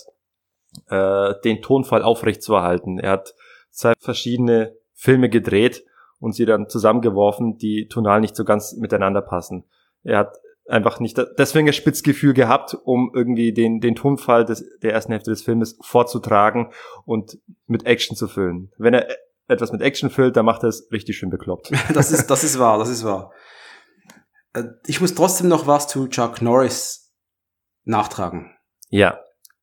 den Tonfall aufrechtzuerhalten. Er hat 2 verschiedene Filme gedreht und sie dann zusammengeworfen, die tonal nicht so ganz miteinander passen. Er hat einfach nicht das Fingerspitzgefühl gehabt, um irgendwie den Tonfall der ersten Hälfte des Filmes vorzutragen und mit Action zu füllen. Wenn er etwas mit Action füllt, dann macht er es richtig schön bekloppt. Das ist wahr. Ich muss trotzdem noch was zu Chuck Norris nachtragen. Ja.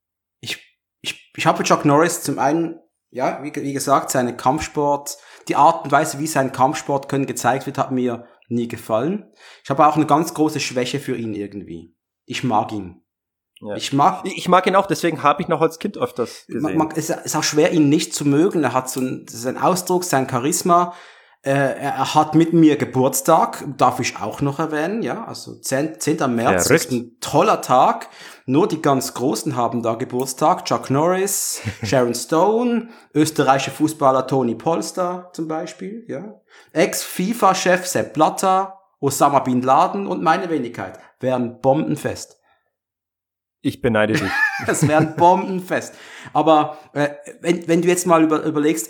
Ich habe Chuck Norris zum einen, ja, wie gesagt, seine Kampfsport, die Art und Weise, wie sein Kampfsport gezeigt wird, hat mir nie gefallen. Ich habe auch eine ganz große Schwäche für ihn irgendwie. Ich mag ihn. Ja. Ich mag ihn auch, deswegen habe ich noch als Kind öfters gesehen. Es ist auch schwer, ihn nicht zu mögen. Er hat sein Ausdruck, sein Charisma. Er hat mit mir Geburtstag, darf ich auch noch erwähnen, ja, also 10. März ist ein toller Tag, nur die ganz Großen haben da Geburtstag, Chuck Norris, Sharon Stone, österreichische Fußballer Toni Polster zum Beispiel, ja, Ex-FIFA-Chef Sepp Blatter, Osama Bin Laden und meine Wenigkeit, wären bombenfest. Ich beneide dich. Das wäre ein bombenfest. Aber wenn du jetzt mal überlegst,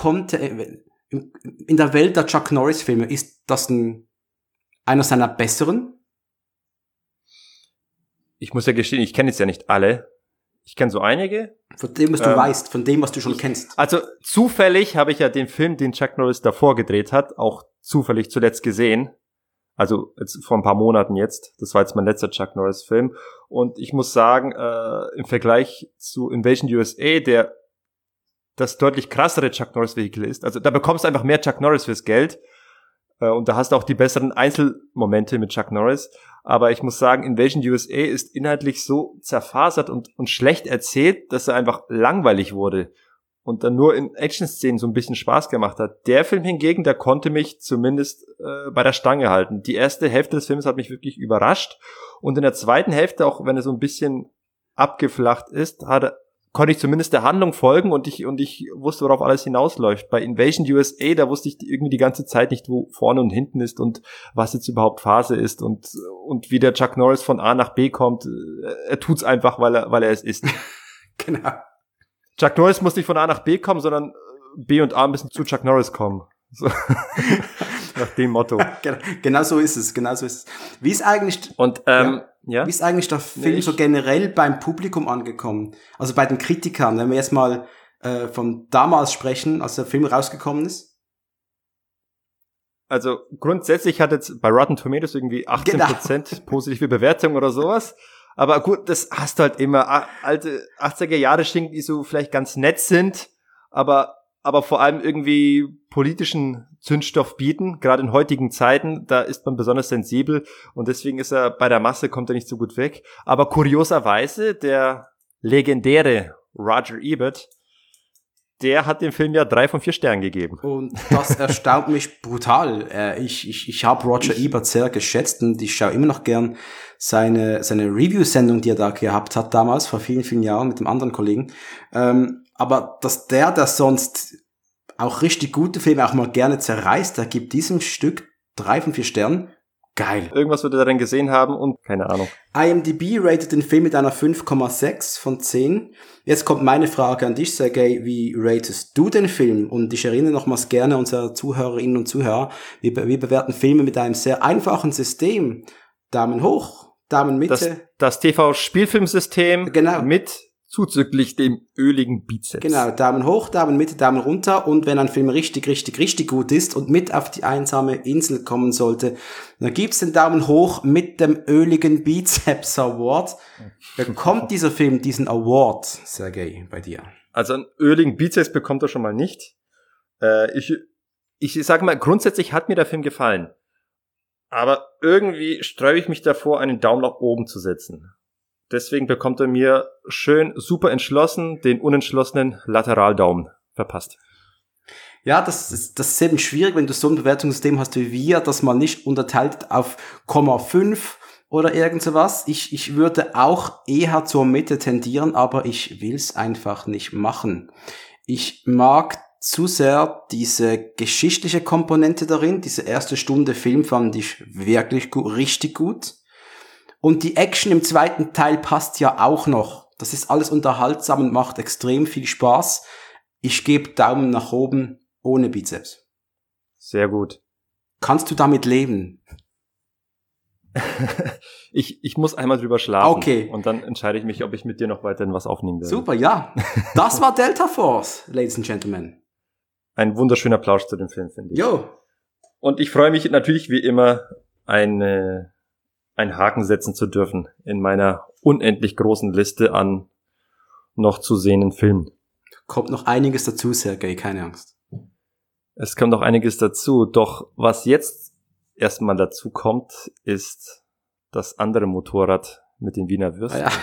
in der Welt der Chuck Norris-Filme, ist das einer seiner besseren? Ich muss ja gestehen, ich kenne jetzt ja nicht alle. Ich kenne so einige. Von dem, was du weißt, von dem, was du schon kennst. Also zufällig habe ich ja den Film, den Chuck Norris davor gedreht hat, auch zufällig zuletzt gesehen. Also jetzt vor ein paar Monaten jetzt. Das war jetzt mein letzter Chuck Norris-Film. Und ich muss sagen, im Vergleich zu Invasion USA, das deutlich krassere Chuck Norris-Vehikel ist. Also da bekommst du einfach mehr Chuck Norris fürs Geld. Und da hast du auch die besseren Einzelmomente mit Chuck Norris. Aber ich muss sagen, Invasion USA ist inhaltlich so zerfasert und schlecht erzählt, dass er einfach langweilig wurde. Und dann nur in Action-Szenen so ein bisschen Spaß gemacht hat. Der Film hingegen, der konnte mich zumindest bei der Stange halten. Die erste Hälfte des Films hat mich wirklich überrascht. Und in der zweiten Hälfte, auch wenn er so ein bisschen abgeflacht ist, konnte ich zumindest der Handlung folgen und ich wusste, worauf alles hinausläuft. Bei Invasion USA, da wusste ich irgendwie die ganze Zeit nicht, wo vorne und hinten ist und was jetzt überhaupt Phase ist und wie der Chuck Norris von A nach B kommt. Er tut's einfach, weil er es ist. Genau. Chuck Norris muss nicht von A nach B kommen, sondern B und A müssen zu Chuck Norris kommen. So. Nach dem Motto. Genau so ist es. Wie ist eigentlich... Und, Wie ist eigentlich der Film so generell beim Publikum angekommen? Also bei den Kritikern, wenn wir jetzt mal von damals sprechen, als der Film rausgekommen ist? Also grundsätzlich hat jetzt bei Rotten Tomatoes irgendwie 18% positive Bewertung oder sowas. Aber gut, das hast du halt immer. Alte 80er Jahre Schinken, die so vielleicht ganz nett sind, aber vor allem irgendwie politischen Zündstoff bieten, gerade in heutigen Zeiten, da ist man besonders sensibel und deswegen ist er bei der Masse, kommt er nicht so gut weg. Aber kurioserweise, der legendäre Roger Ebert, der hat dem Film ja 3 von 4 Sternen gegeben. Und das erstaunt mich brutal. Ich habe Roger Ebert sehr geschätzt und ich schaue immer noch gern seine Review-Sendung, die er da gehabt hat damals, vor vielen, vielen Jahren mit dem anderen Kollegen. Aber dass der sonst auch richtig gute Filme auch mal gerne zerreißt, der gibt diesem Stück 3 von 4 Sternen. Geil. Irgendwas wird er darin gesehen haben und keine Ahnung. IMDb ratet den Film mit einer 5,6 von 10. Jetzt kommt meine Frage an dich, Sergej. Wie ratest du den Film? Und ich erinnere nochmals gerne unsere Zuhörerinnen und Zuhörer, wir bewerten Filme mit einem sehr einfachen System. Daumen hoch, Daumen Mitte. Das TV-Spielfilmsystem genau. Mit zuzüglich dem öligen Bizeps. Genau, Daumen hoch, Daumen Mitte, Daumen runter. Und wenn ein Film richtig, richtig, richtig gut ist und mit auf die einsame Insel kommen sollte, dann gibt's den Daumen hoch mit dem öligen Bizeps Award. Bekommt dieser Film diesen Award, Sergej, bei dir? Also einen öligen Bizeps bekommt er schon mal nicht. Ich sage mal, grundsätzlich hat mir der Film gefallen. Aber irgendwie sträube ich mich davor, einen Daumen nach oben zu setzen. Deswegen bekommt er mir schön super entschlossen den unentschlossenen Lateraldaumen verpasst. Ja, das ist eben schwierig, wenn du so ein Bewertungssystem hast wie wir, dass man nicht unterteilt auf 0,5 oder irgend sowas. Ich würde auch eher zur Mitte tendieren, aber ich will's einfach nicht machen. Ich mag zu sehr diese geschichtliche Komponente darin. Diese erste Stunde Film fand ich wirklich gut, richtig gut. Und die Action im zweiten Teil passt ja auch noch. Das ist alles unterhaltsam und macht extrem viel Spaß. Ich gebe Daumen nach oben ohne Bizeps. Sehr gut. Kannst du damit leben? Ich muss einmal drüber schlafen. Okay. Und dann entscheide ich mich, ob ich mit dir noch weiterhin was aufnehmen werde. Super, ja. Das war Delta Force, Ladies and Gentlemen. Ein wunderschöner Plausch zu dem Film, finde ich. Jo. Und ich freue mich natürlich wie immer, einen Haken setzen zu dürfen in meiner unendlich großen Liste an noch zu sehenden Filmen. Kommt noch einiges dazu, Sergej, keine Angst. Es kommt noch einiges dazu, doch was jetzt erstmal dazu kommt, ist das andere Motorrad mit den Wiener Würsten. Ja.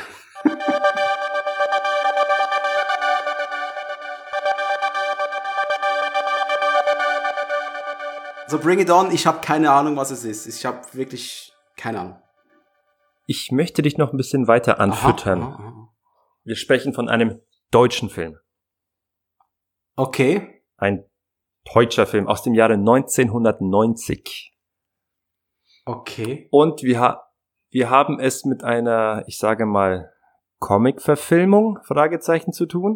So, bring it on. Ich habe keine Ahnung, was es ist. Ich habe wirklich keine Ahnung. Ich möchte dich noch ein bisschen weiter anfüttern. Aha. Wir sprechen von einem deutschen Film. Okay. Ein deutscher Film aus dem Jahre 1990. Okay. Und wir haben es mit einer, ich sage mal, Comic-Verfilmung, Fragezeichen, zu tun.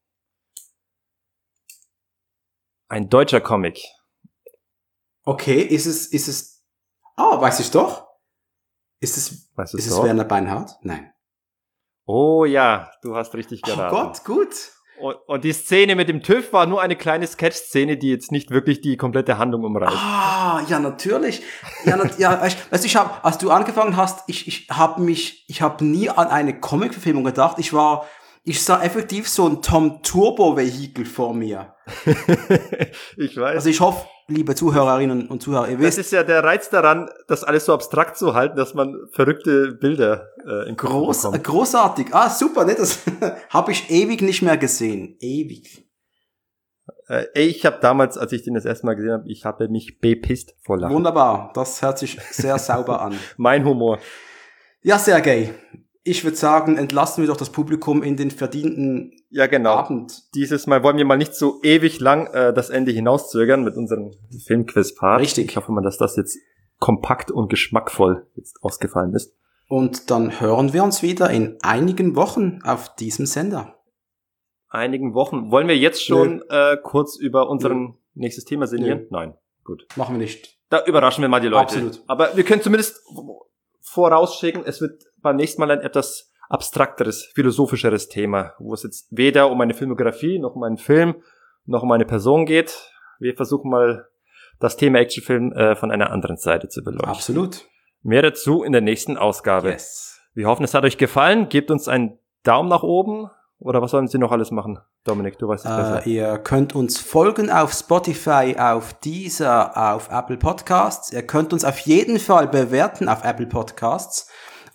Ein deutscher Comic. Okay, ist es, weiß ich doch. Ist es Werner Beinhardt? Nein. Oh ja, du hast richtig geraten. Oh Gott, gut. Und die Szene mit dem TÜV war nur eine kleine Sketch-Szene, die jetzt nicht wirklich die komplette Handlung umreißt. Ah, ja, natürlich. Weißt du, als du angefangen hast, ich habe nie an eine Comic-Verfilmung gedacht. Ich sah effektiv so ein Tom Turbo-Vehikel vor mir. Ich weiß. Also ich hoffe, liebe Zuhörerinnen und Zuhörer, ihr wisst. Das ist ja der Reiz daran, das alles so abstrakt zu halten, dass man verrückte Bilder im Kopf bekommt. Großartig. Ah, super, ne? Das habe ich ewig nicht mehr gesehen. Ewig. Ich habe damals, als ich den das erste Mal gesehen habe, ich habe mich bepisst vor Lachen. Wunderbar. Das hört sich sehr sauber an. Mein Humor. Ja, Sergej. Ich würde sagen, entlassen wir doch das Publikum in den verdienten Abend. Dieses Mal wollen wir mal nicht so ewig lang das Ende hinauszögern mit unserem Filmquiz-Part. Richtig. Ich hoffe mal, dass das jetzt kompakt und geschmackvoll jetzt ausgefallen ist. Und dann hören wir uns wieder in einigen Wochen auf diesem Sender. Einigen Wochen. Wollen wir jetzt schon kurz über unseren nächstes Thema sinnieren? Nein. Gut. Machen wir nicht. Da überraschen wir mal die Leute. Absolut. Aber wir können zumindest vorausschicken, es wird beim nächsten Mal ein etwas abstrakteres, philosophischeres Thema, wo es jetzt weder um eine Filmografie, noch um einen Film, noch um eine Person geht. Wir versuchen mal, das Thema Actionfilm von einer anderen Seite zu beleuchten. Absolut. Mehr dazu in der nächsten Ausgabe. Yes. Wir hoffen, es hat euch gefallen. Gebt uns einen Daumen nach oben. Oder was sollen Sie noch alles machen? Dominik, du weißt es besser. Ihr könnt uns folgen auf Spotify, auf Deezer, auf Apple Podcasts. Ihr könnt uns auf jeden Fall bewerten auf Apple Podcasts.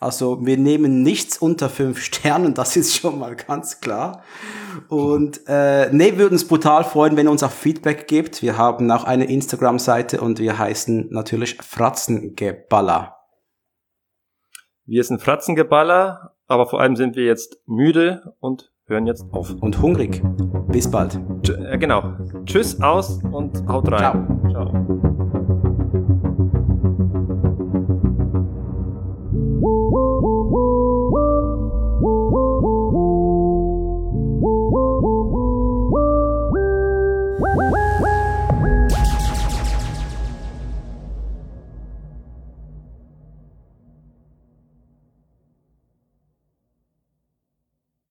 Also wir nehmen nichts unter 5 Sternen, das ist schon mal ganz klar. Und würden uns brutal freuen, wenn ihr uns auch Feedback gebt. Wir haben auch eine Instagram-Seite und wir heißen natürlich Fratzengeballer. Wir sind Fratzengeballer, aber vor allem sind wir jetzt müde und hören jetzt auf. Und hungrig. Bis bald. Genau. Tschüss, aus und haut rein. Ciao. Ciao.